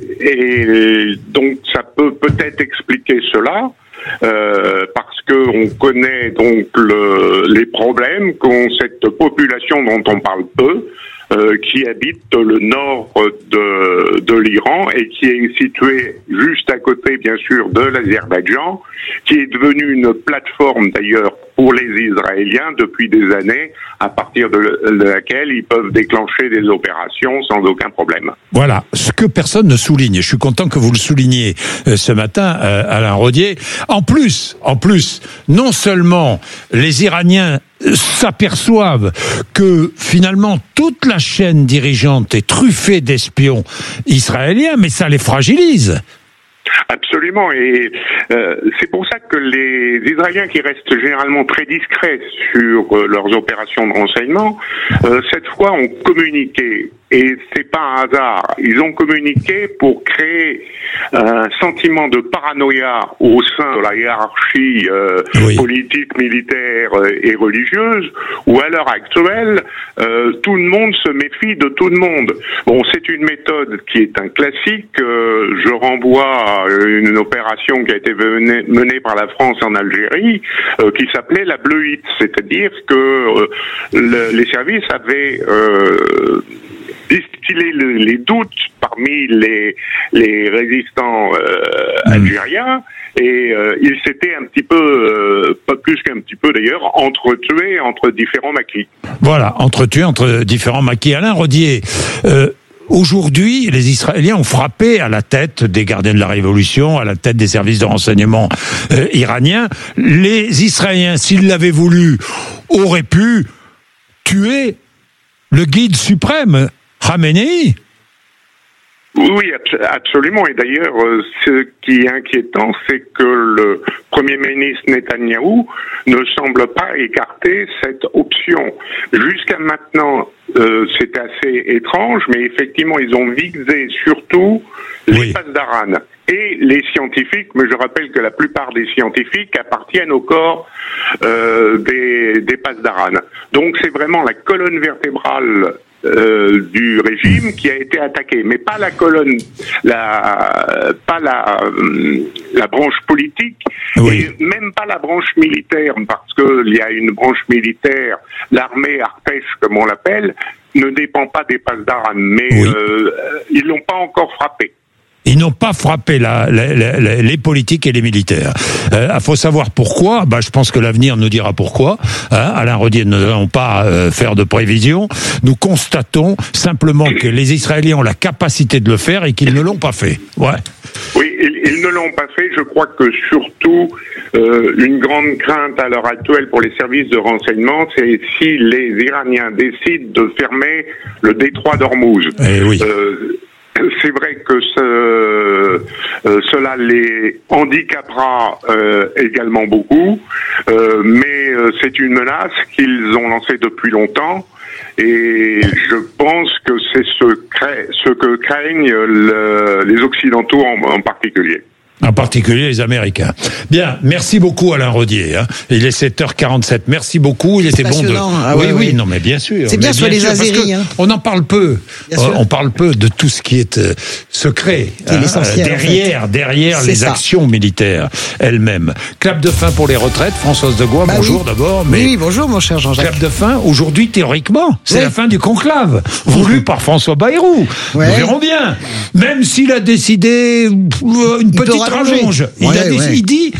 et donc, ça peut peut-être expliquer cela. Euh, parce que on connaît donc le, les problèmes qu'ont cette population dont on parle peu, euh, qui habite le nord de, de l'Iran et qui est située juste à côté, bien sûr, de l'Azerbaïdjan, qui est devenue une plateforme d'ailleurs pour les Israéliens depuis des années, à partir de, de laquelle ils peuvent déclencher des opérations sans aucun problème. Voilà, ce que personne ne souligne. Je suis content que vous le souligniez euh, ce matin, euh, Alain Rodier. En plus, en plus, non seulement les Iraniens s'aperçoivent que finalement toute la chaîne dirigeante est truffée d'espions israéliens, mais ça les fragilise. Absolument, et euh, c'est pour ça que les Israéliens, qui restent généralement très discrets sur euh, leurs opérations de renseignement, euh, cette fois ont communiqué. Et c'est pas un hasard. Ils ont communiqué pour créer un sentiment de paranoïa au sein de la hiérarchie euh, oui. politique, militaire et religieuse, où à l'heure actuelle, euh, tout le monde se méfie de tout le monde. Bon, c'est une méthode qui est un classique. Euh, je renvoie à une opération qui a été menée, menée par la France en Algérie, euh, qui s'appelait la Bleuite, c'est-à-dire que euh, le, les services avaient euh, distiller le, les doutes parmi les, les résistants euh, algériens, et euh, ils s'étaient un petit peu, euh, pas plus qu'un petit peu d'ailleurs, entretués entre différents maquis. Voilà, entretués entre différents maquis. Alain Rodier, euh, aujourd'hui, les Israéliens ont frappé à la tête des gardiens de la Révolution, à la tête des services de renseignement euh, iraniens. Les Israéliens, s'ils l'avaient voulu, auraient pu tuer le guide suprême, Khamenei. Oui, absolument. Et d'ailleurs, ce qui est inquiétant, c'est que le Premier ministre Netanyahou ne semble pas écarter cette option. Jusqu'à maintenant, euh, c'est assez étrange, mais effectivement, ils ont visé surtout les oui. passes d'Aran et les scientifiques, mais je rappelle que la plupart des scientifiques appartiennent au corps euh, des, des passes d'Aran. Donc c'est vraiment la colonne vertébrale Euh, du régime qui a été attaqué, mais pas la colonne, la, pas la, la branche politique, oui. et même pas la branche militaire, parce qu'il y a une branche militaire, l'armée Artesh, comme on l'appelle, ne dépend pas des passes d'Aran, mais oui. euh, ils l'ont pas encore frappé. Ils n'ont pas frappé la, la, la, les politiques et les militaires. Il euh, faut savoir pourquoi. Bah, je pense que l'avenir nous dira pourquoi. Hein, Alain Rodier, nous n'allons pas euh, faire de prévisions. Nous constatons simplement que les Israéliens ont la capacité de le faire et qu'ils ne l'ont pas fait. Ouais. Oui, ils, ils ne l'ont pas fait. Je crois que surtout, euh, une grande crainte à l'heure actuelle pour les services de renseignement, c'est si les Iraniens décident de fermer le détroit d'Ormuz. Eh oui. Euh, C'est vrai que ce, euh, cela les handicapera euh, également beaucoup, euh, mais euh, c'est une menace qu'ils ont lancée depuis longtemps, et je pense que c'est ce, ce que craignent le, les Occidentaux en, en particulier. En particulier les Américains. Bien, merci beaucoup Alain Rodier. Hein. Il est sept heures quarante-sept. Merci beaucoup. Il était bon de. Ah, oui, ouais, oui, oui, non, mais bien sûr. C'est bien sur les Azéris. Hein. On en parle peu. Euh, on parle peu de tout ce qui est euh, secret qui est l'essentiel, derrière, en fait. derrière C'est les ça. actions militaires elles-mêmes. Clap de fin pour les retraites. Françoise de Gois, bah bonjour oui. d'abord. Mais oui, oui, bonjour mon cher Jean-Jacques. Clap de fin. Aujourd'hui, théoriquement, c'est oui. la fin du conclave voulu par François Bayrou. Ouais. Nous verrons bien. Même s'il a décidé une Il petite rallonge. Il, ouais, a dit, ouais. il dit,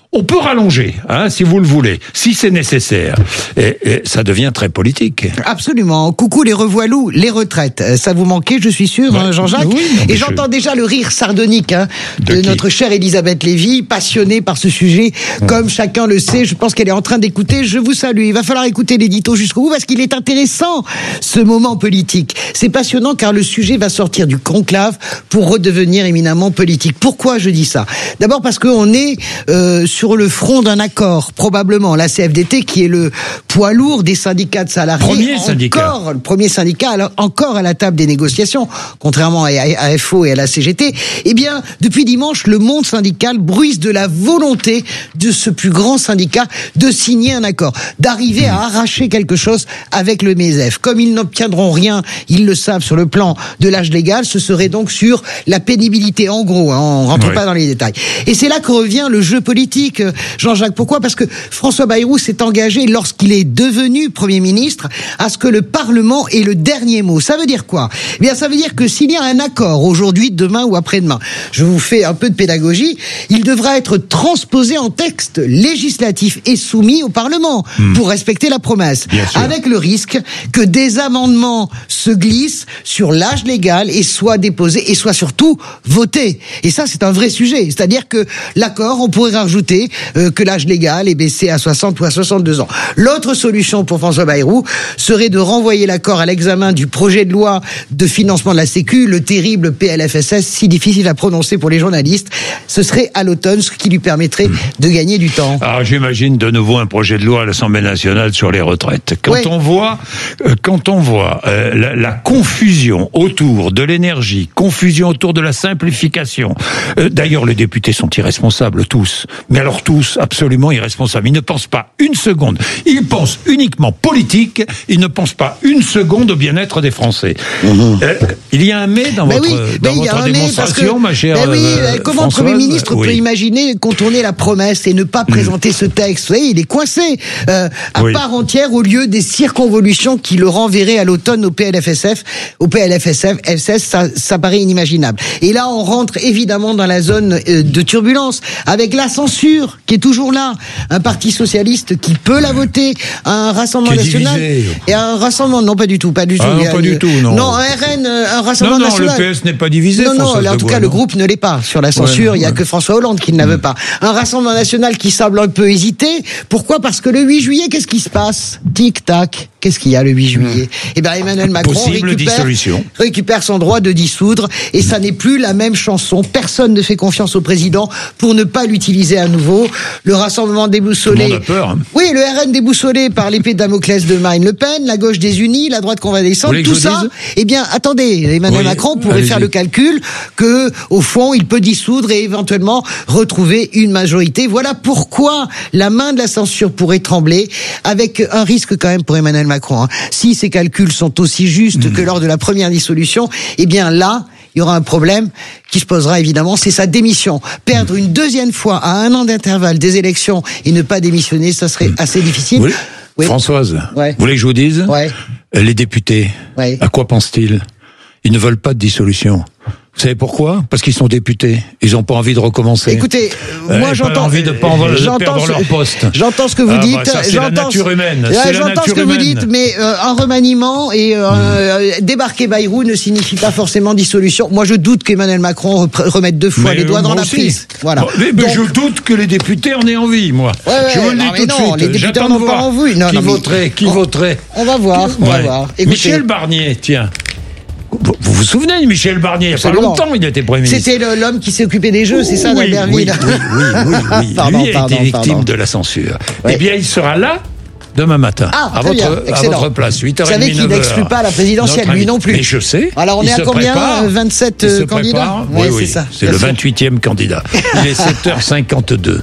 on peut rallonger, hein, si vous le voulez, si c'est nécessaire. Et, et ça devient très politique. Absolument. Coucou les revoilous, les retraites. Ça vous manquait, je suis sûr, ouais, hein, Jean-Jacques. Oui, non, et je... j'entends déjà le rire sardonique hein, de, de notre chère Elisabeth Lévy, passionnée par ce sujet. Mmh. Comme chacun le sait, je pense qu'elle est en train d'écouter. Je vous salue. Il va falloir écouter l'édito jusqu'au bout parce qu'il est intéressant, ce moment politique. C'est passionnant car le sujet va sortir du conclave pour redevenir éminemment politique. Pourquoi je dis ça ? D'abord parce qu'on est euh, sur le front d'un accord, probablement. La C F D T, qui est le poids lourd des syndicats de salariés, premier syndicat. encore, le premier syndicat, alors, encore à la table des négociations, contrairement à, à F O et à la C G T, eh bien, depuis dimanche, le monde syndical bruise de la volonté de ce plus grand syndicat de signer un accord, d'arriver à arracher quelque chose avec le M E S F. Comme ils n'obtiendront rien, ils le savent, sur le plan de l'âge légal, ce serait donc sur la pénibilité, en gros, hein, on rentre oui. pas dans les détails. Et c'est là que revient le jeu politique, Jean-Jacques. Pourquoi ? Parce que François Bayrou s'est engagé, lorsqu'il est devenu Premier ministre, à ce que le Parlement ait le dernier mot. Ça veut dire quoi ? Eh bien, ça veut dire que s'il y a un accord aujourd'hui, demain ou après-demain, je vous fais un peu de pédagogie, il devra être transposé en texte législatif et soumis au Parlement mmh. pour respecter la promesse. Avec le risque que des amendements se glissent sur l'âge légal et soient déposés et soient surtout votés. Et ça, c'est un vrai sujet. C'est-à-dire que l'accord, on pourrait rajouter euh, que l'âge légal est baissé à soixante ou à soixante-deux ans. L'autre solution pour François Bayrou serait de renvoyer l'accord à l'examen du projet de loi de financement de la Sécu, le terrible P L F S S, si difficile à prononcer pour les journalistes. Ce serait à l'automne, ce qui lui permettrait mmh. de gagner du temps. Alors j'imagine de nouveau un projet de loi à l'Assemblée nationale sur les retraites. Quand ouais. on voit, euh, quand on voit euh, la, la confusion autour de l'énergie, confusion autour de la simplification. Euh, d'ailleurs, les députés sont irresponsables tous, mais alors tous absolument irresponsables. Ils ne pensent pas une seconde. Ils pensent uniquement politique. Ils ne pensent pas une seconde au bien-être des Français. Mmh. Euh, il y a un mais dans ben votre, oui, dans ben votre démonstration, que, ma chère. Ben oui, euh, comment Françoise, le Premier ministre oui. peut imaginer contourner la promesse et ne pas présenter mmh. ce texte ? Vous voyez, il est coincé euh, à oui. part entière au lieu des circonvolutions qui le renverraient à l'automne au P L F S F, au P L F S F, F S, ça, ça paraît inimaginable. Et là, on rentre évidemment dans la zone euh, de turbulence avec la censure qui est toujours là, un parti socialiste qui peut la voter, un Rassemblement national divisé. Et un rassemblement non pas du tout, pas du tout. Ah, non, a, pas du tout, non. Non, un R N, un Rassemblement non, non, national. Non, le P S n'est pas divisé. Non, non, François en tout Bois, cas, non. le groupe ne l'est pas sur la censure. Ouais, il y a ouais. que François Hollande qui ne la veut pas. Un Rassemblement national qui semble un peu hésiter. Pourquoi ? Parce que le huit juillet, qu'est-ce qui se passe ? Tic tac. Qu'est-ce qu'il y a le huit juillet ? Mmh. Eh bien, Emmanuel Macron récupère, récupère son droit de dissoudre et ça n'est plus la même chanson. Personne ne fait confiance au président pour ne pas l'utiliser à nouveau. Le Rassemblement déboussolé. Tout le monde a peur. Hein. Oui, le R N déboussolé par l'épée de Damoclès de Marine Le Pen, la gauche désunie, la droite convalescente, tout ça. Eh bien, attendez, Emmanuel oui, Macron pourrait faire le calcul que, au fond, il peut dissoudre et éventuellement retrouver une majorité. Voilà pourquoi la main de la censure pourrait trembler, avec un risque quand même pour Emmanuel Macron. Hein. Si ces calculs sont aussi justes mmh. que lors de la première dissolution, eh bien là, il y aura un problème qui se posera évidemment, c'est sa démission. Perdre une deuxième fois à un an d'intervalle des élections et ne pas démissionner, ça serait assez difficile. Oui. Oui. Françoise, ouais. vous voulez que je vous dise ? Ouais. Les députés, ouais. à quoi pensent-ils ? Ils ne veulent pas de dissolution. Vous savez pourquoi ? Parce qu'ils sont députés. Ils n'ont pas envie de recommencer. Écoutez, euh, moi j'entends. Pas envie de, pas de perdre leur poste. J'entends ce que vous ah dites. Bah ça, c'est j'entends la nature humaine. Là, c'est j'entends la nature ce que humaine. vous dites, mais euh, un remaniement et euh, mmh. débarquer Bayrou ne signifie pas forcément dissolution. Moi, je doute qu'Emmanuel Macron remette deux fois mais les doigts dans la aussi. prise. Voilà. Bon, mais, mais Donc, je doute que les députés en aient envie, moi. Ouais, ouais, je vous le dis non, tout de non, suite. Les députés J'attends n'en de ont pas voir envie. Non, qui non, voterait, qui on, voterait. On va voir. On ouais. va voir. Écoutez. Michel Barnier, tiens. Vous vous souvenez de Michel Barnier ? Il n'y a pas longtemps, il était Premier ministre. C'était l'homme qui s'est occupé des Jeux, c'est ça, oui, d'Albertville. Oui, oui, oui, oui. pardon, Lui a pardon, été victime pardon. de la censure. Ouais. Eh bien, il sera là demain matin, ah, à, votre, votre, à votre place, huit heures trente, Vous savez qu'il n'exclut pas la présidentielle, Notre lui non plus. Mais je sais. Alors on est à combien ? vingt-sept il candidats. Oui, ouais, oui, c'est ça. C'est le vingt-huitième candidat. Il est sept heures cinquante-deux.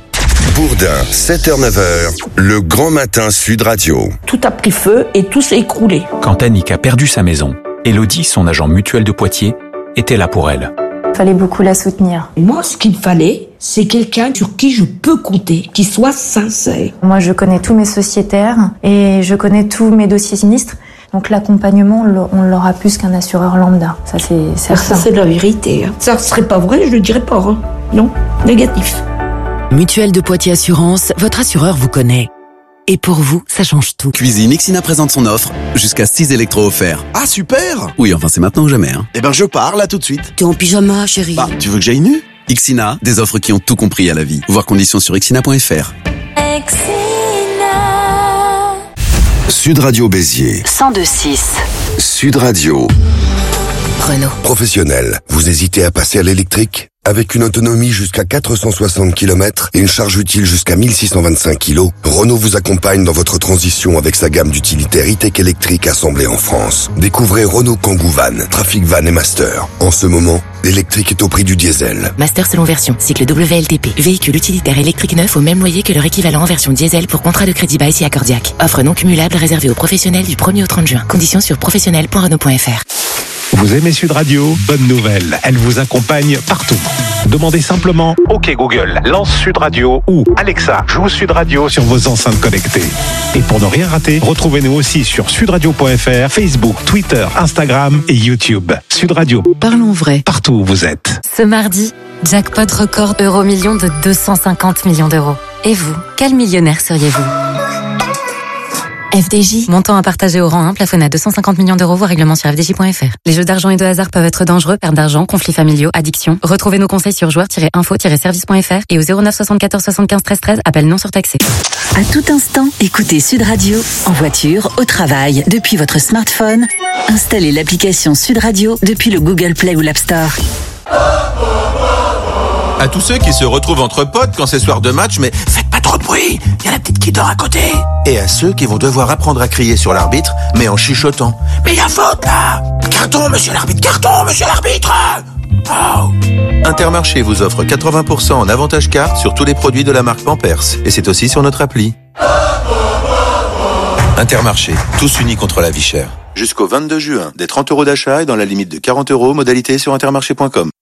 Bourdin, sept heures neuf heures, le grand matin Sud Radio. Tout a pris feu et tout s'est écroulé. Quand Annick a perdu sa maison, Élodie, son agent mutuel de Poitiers, était là pour elle. Il fallait beaucoup la soutenir. Moi, ce qu'il fallait, c'est quelqu'un sur qui je peux compter, qui soit sincère. Moi, je connais tous mes sociétaires et je connais tous mes dossiers sinistres. Donc l'accompagnement, on l'aura plus qu'un assureur lambda. Ça, c'est certain. Ça, c'est de la vérité. Hein. Ça ne serait pas vrai, je le dirais pas. Hein. Non, négatif. Mutuelle de Poitiers Assurance, votre assureur vous connaît. Et pour vous, ça change tout. Cuisine, Ixina présente son offre. Jusqu'à six électros offerts. Ah, super! Oui, enfin, c'est maintenant ou jamais, hein. Eh ben, je pars, là, tout de suite. T'es en pyjama, chérie. Bah, tu veux que j'aille nu? Ixina, des offres qui ont tout compris à la vie. Voir conditions sur ixina point f r. Sud Radio Béziers. cent deux six. Sud Radio. Renault. Professionnel, vous hésitez à passer à l'électrique? Avec une autonomie jusqu'à quatre cent soixante kilomètres et une charge utile jusqu'à mille six cent vingt-cinq kilos, Renault vous accompagne dans votre transition avec sa gamme d'utilitaires e-tech électriques assemblés en France. Découvrez Renault Kangoo Van, Trafic Van et Master. En ce moment, l'électrique est au prix du diesel. Master selon version, cycle W L T P. Véhicule utilitaire électrique neuf au même loyer que leur équivalent en version diesel pour contrat de crédit bail si accordiaque. Offre non cumulable réservée aux professionnels du premier au trente juin. Conditions sur professionnel point renault point f r. Vous aimez Sud Radio? Bonne nouvelle, elle vous accompagne partout. Demandez simplement « OK Google, lance Sud Radio » ou « Alexa, joue Sud Radio » sur vos enceintes connectées. Et pour ne rien rater, retrouvez-nous aussi sur sud radio point f r, Facebook, Twitter, Instagram et YouTube. Sud Radio. Parlons vrai. Partout où vous êtes. Ce mardi, jackpot record euro-million de deux cent cinquante millions d'euros. Et vous, quel millionnaire seriez-vous? F D J. Montant à partager au rang un, plafonné à deux cent cinquante millions d'euros, voire règlement sur f d j point f r. Les jeux d'argent et de hasard peuvent être dangereux, perte d'argent, conflits familiaux, addiction. Retrouvez nos conseils sur joueurs tiret info tiret service point f r et au zéro neuf soixante-quatorze soixante-quinze treize treize, appel non surtaxé. À tout instant, écoutez Sud Radio, en voiture, au travail, depuis votre smartphone. Installez l'application Sud Radio depuis le Google Play ou l'App Store. À tous ceux qui se retrouvent entre potes quand c'est soir de match, mais faites pas trop de bruit, il y a la petite qui dort à côté. Et à ceux qui vont devoir apprendre à crier sur l'arbitre, mais en chuchotant. Mais il y a faute là! Carton, monsieur l'arbitre, carton, monsieur l'arbitre! Oh. Intermarché vous offre quatre-vingts pour cent en avantage carte sur tous les produits de la marque Pampers. Et c'est aussi sur notre appli. Intermarché, tous unis contre la vie chère. Jusqu'au vingt-deux juin, des trente euros d'achat et dans la limite de quarante euros, modalité sur intermarché point com.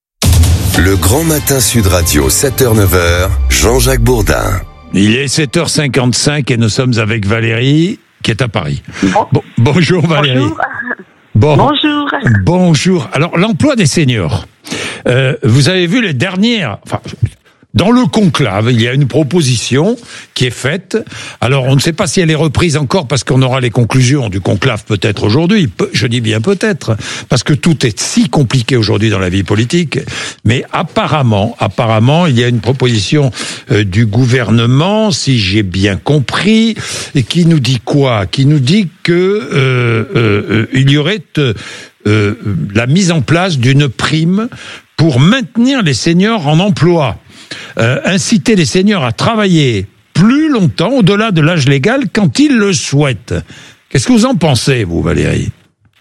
Le Grand Matin Sud Radio, sept heures neuf heures, Jean-Jacques Bourdin. Il est sept heures cinquante-cinq et nous sommes avec Valérie, qui est à Paris. Bon, bonjour Valérie. Bonjour. Bon, bonjour. Bonjour. Alors, l'emploi des seniors. Euh, vous avez vu les dernières... Enfin, dans le conclave, il y a une proposition qui est faite. Alors, on ne sait pas si elle est reprise encore parce qu'on aura les conclusions du conclave peut-être aujourd'hui. Je dis bien peut-être, parce que tout est si compliqué aujourd'hui dans la vie politique. Mais apparemment, apparemment, il y a une proposition euh, du gouvernement, si j'ai bien compris, et qui nous dit quoi? Qui nous dit que euh, euh, il y aurait euh, euh, la mise en place d'une prime pour maintenir les seniors en emploi. Euh, inciter les seniors à travailler plus longtemps, au-delà de l'âge légal, quand ils le souhaitent. Qu'est-ce que vous en pensez, vous, Valérie?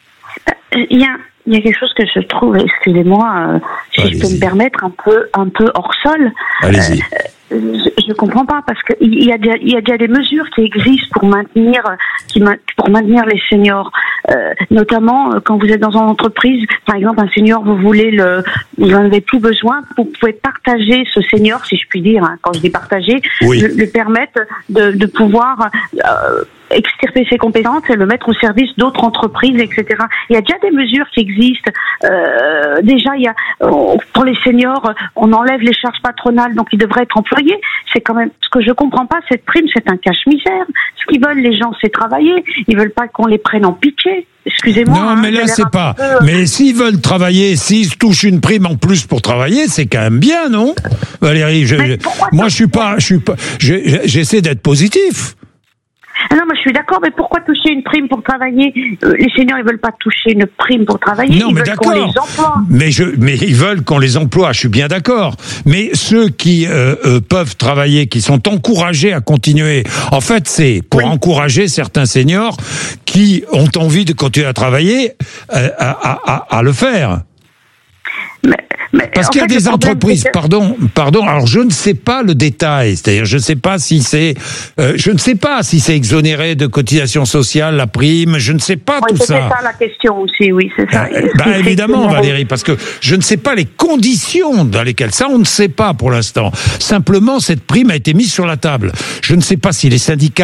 Il y a, il y a quelque chose que je trouve, excusez-moi, euh, si Allez-y. je peux me permettre, un peu, un peu hors sol. Allez-y. Euh, je ne comprends pas parce que il y a déjà, il y a déjà des mesures qui existent pour maintenir, qui pour maintenir les seniors, euh, notamment quand vous êtes dans une entreprise, par exemple un senior, vous voulez le, vous en avez plus besoin, vous pouvez partager ce senior, si je puis dire, hein, quand je dis partager, oui. le, le permettre de, de pouvoir euh, extirper ses compétences et le mettre au service d'autres entreprises, et cetera. Il y a déjà des mesures qui existent. Euh, déjà, il y a pour les seniors, on enlève les charges patronales, donc ils devraient être employés. C'est quand même ce que je comprends pas. Cette prime, c'est un cache-misère. Ce qu'ils veulent, les gens, c'est travailler. Ils veulent pas qu'on les prenne en pitié. Excusez-moi. Non, mais hein, là, c'est pas. Peu... Mais s'ils veulent travailler, s'ils touchent une prime en plus pour travailler, c'est quand même bien, non, Valérie? Je, je, moi, je suis pas, je suis pas. Je, j'essaie d'être positif. Ah non, moi je suis d'accord, mais pourquoi toucher une prime pour travailler? euh, Les seniors, ils veulent pas toucher une prime pour travailler. Non, ils mais veulent qu'on les emploie. Mais je, mais ils veulent qu'on les emploie. Je suis bien d'accord. Mais ceux qui euh, euh, peuvent travailler, qui sont encouragés à continuer, en fait, c'est pour oui. encourager certains seniors qui ont envie de continuer à travailler euh, à, à, à, à le faire. Mais, mais Parce qu'il y a des entreprises, que... pardon, pardon. Alors je ne sais pas le détail, c'est-à-dire je ne sais pas si c'est, euh, je ne sais pas si c'est exonéré de cotisations sociales, la prime, je ne sais pas oui, tout ça. C'est ça la question aussi, oui, c'est ça. Euh, bah évidemment, Valérie, parce que je ne sais pas les conditions dans lesquelles ça, on ne sait pas pour l'instant. Simplement, cette prime a été mise sur la table. Je ne sais pas si les syndicats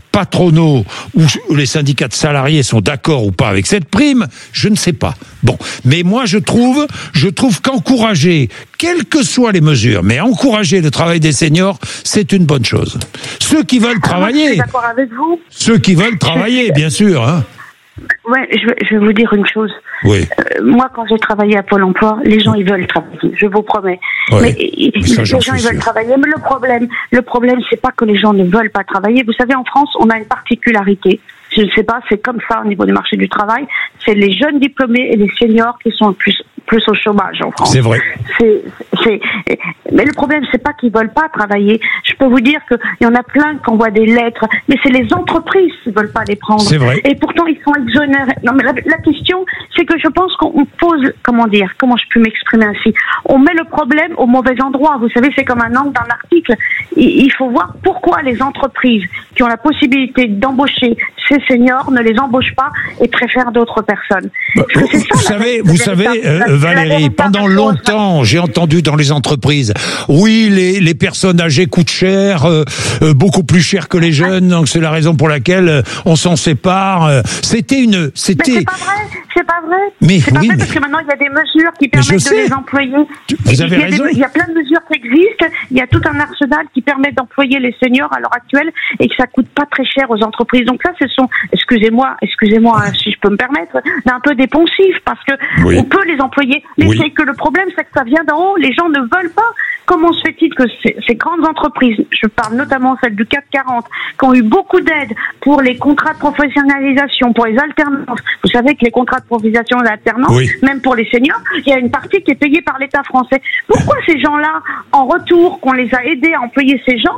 patronaux ou les syndicats de salariés sont d'accord ou pas avec cette prime, je ne sais pas. Bon, mais moi je trouve, je trouve qu'encourager, quelles que soient les mesures, mais encourager le travail des seniors, c'est une bonne chose. Ceux qui veulent travailler, je suis d'accord avec vous. Ceux qui veulent travailler, bien sûr, hein. Ouais, je vais, je vais vous dire une chose. Oui. Euh, moi, quand j'ai travaillé à Pôle emploi, les gens, ils veulent travailler, je vous promets. Oui. Mais, ils, Mais ça, les gens, ils veulent sûr. travailler. Mais le problème, le problème, c'est pas que les gens ne veulent pas travailler. Vous savez, en France, on a une particularité. Je ne sais pas, c'est comme ça au niveau du marché du travail. C'est les jeunes diplômés et les seniors qui sont plus plus au chômage en France. C'est vrai. C'est, c'est, mais le problème, c'est pas qu'ils veulent pas travailler. Je peux vous dire qu'il y en a plein qui envoient des lettres, mais c'est les entreprises qui veulent pas les prendre. C'est vrai. Et pourtant, ils sont exonérés. Non, mais la, la question, c'est que je pense qu'on pose, comment dire, comment je peux m'exprimer ainsi? On met le problème au mauvais endroit. Vous savez, c'est comme un angle d'un article. Il, il faut voir pourquoi les entreprises qui ont la possibilité d'embaucher ces seniors ne les embauchent pas et préfèrent d'autres personnes. Parce que c'est ça, Vous la- savez, la vous véritable- savez, euh, la- la Valérie, véritable pendant chose. longtemps, j'ai entendu dans les entreprises, oui, les, les personnes âgées coûtent cher, euh, euh, beaucoup plus cher que les jeunes, donc c'est la raison pour laquelle euh, on s'en sépare. euh. C'était une, Mais c'était. c'est pas vrai, c'est pas vrai. Mais c'est pas oui, vrai mais- parce que maintenant il y a des mesures qui Mais je permettent de sais. les employer. Vous Il avez y a des- raison. il y a plein de mesures qui existent. Il y a tout un arsenal qui permet d'employer les seniors à l'heure actuelle et que ça coûte pas très cher aux entreprises. Donc ça, ce sont, excusez-moi, excusez-moi hein, si je peux me permettre, d'un peu des poncifs parce que Oui. on peut les employer. Mais Oui. c'est que le problème, c'est que ça vient d'en haut. Les gens ne veulent pas. Comment se fait-il que ces, ces grandes entreprises, je parle notamment celles du CAC quarante, qui ont eu beaucoup d'aide pour les contrats de professionnalisation, pour les alternances. Vous savez que les contrats de professionnalisation et d'alternance, Oui. même pour les seniors, il y a une partie qui est payée par l'État français. Pourquoi ces gens-là, en retour qu'on les a aidés à employer ces gens,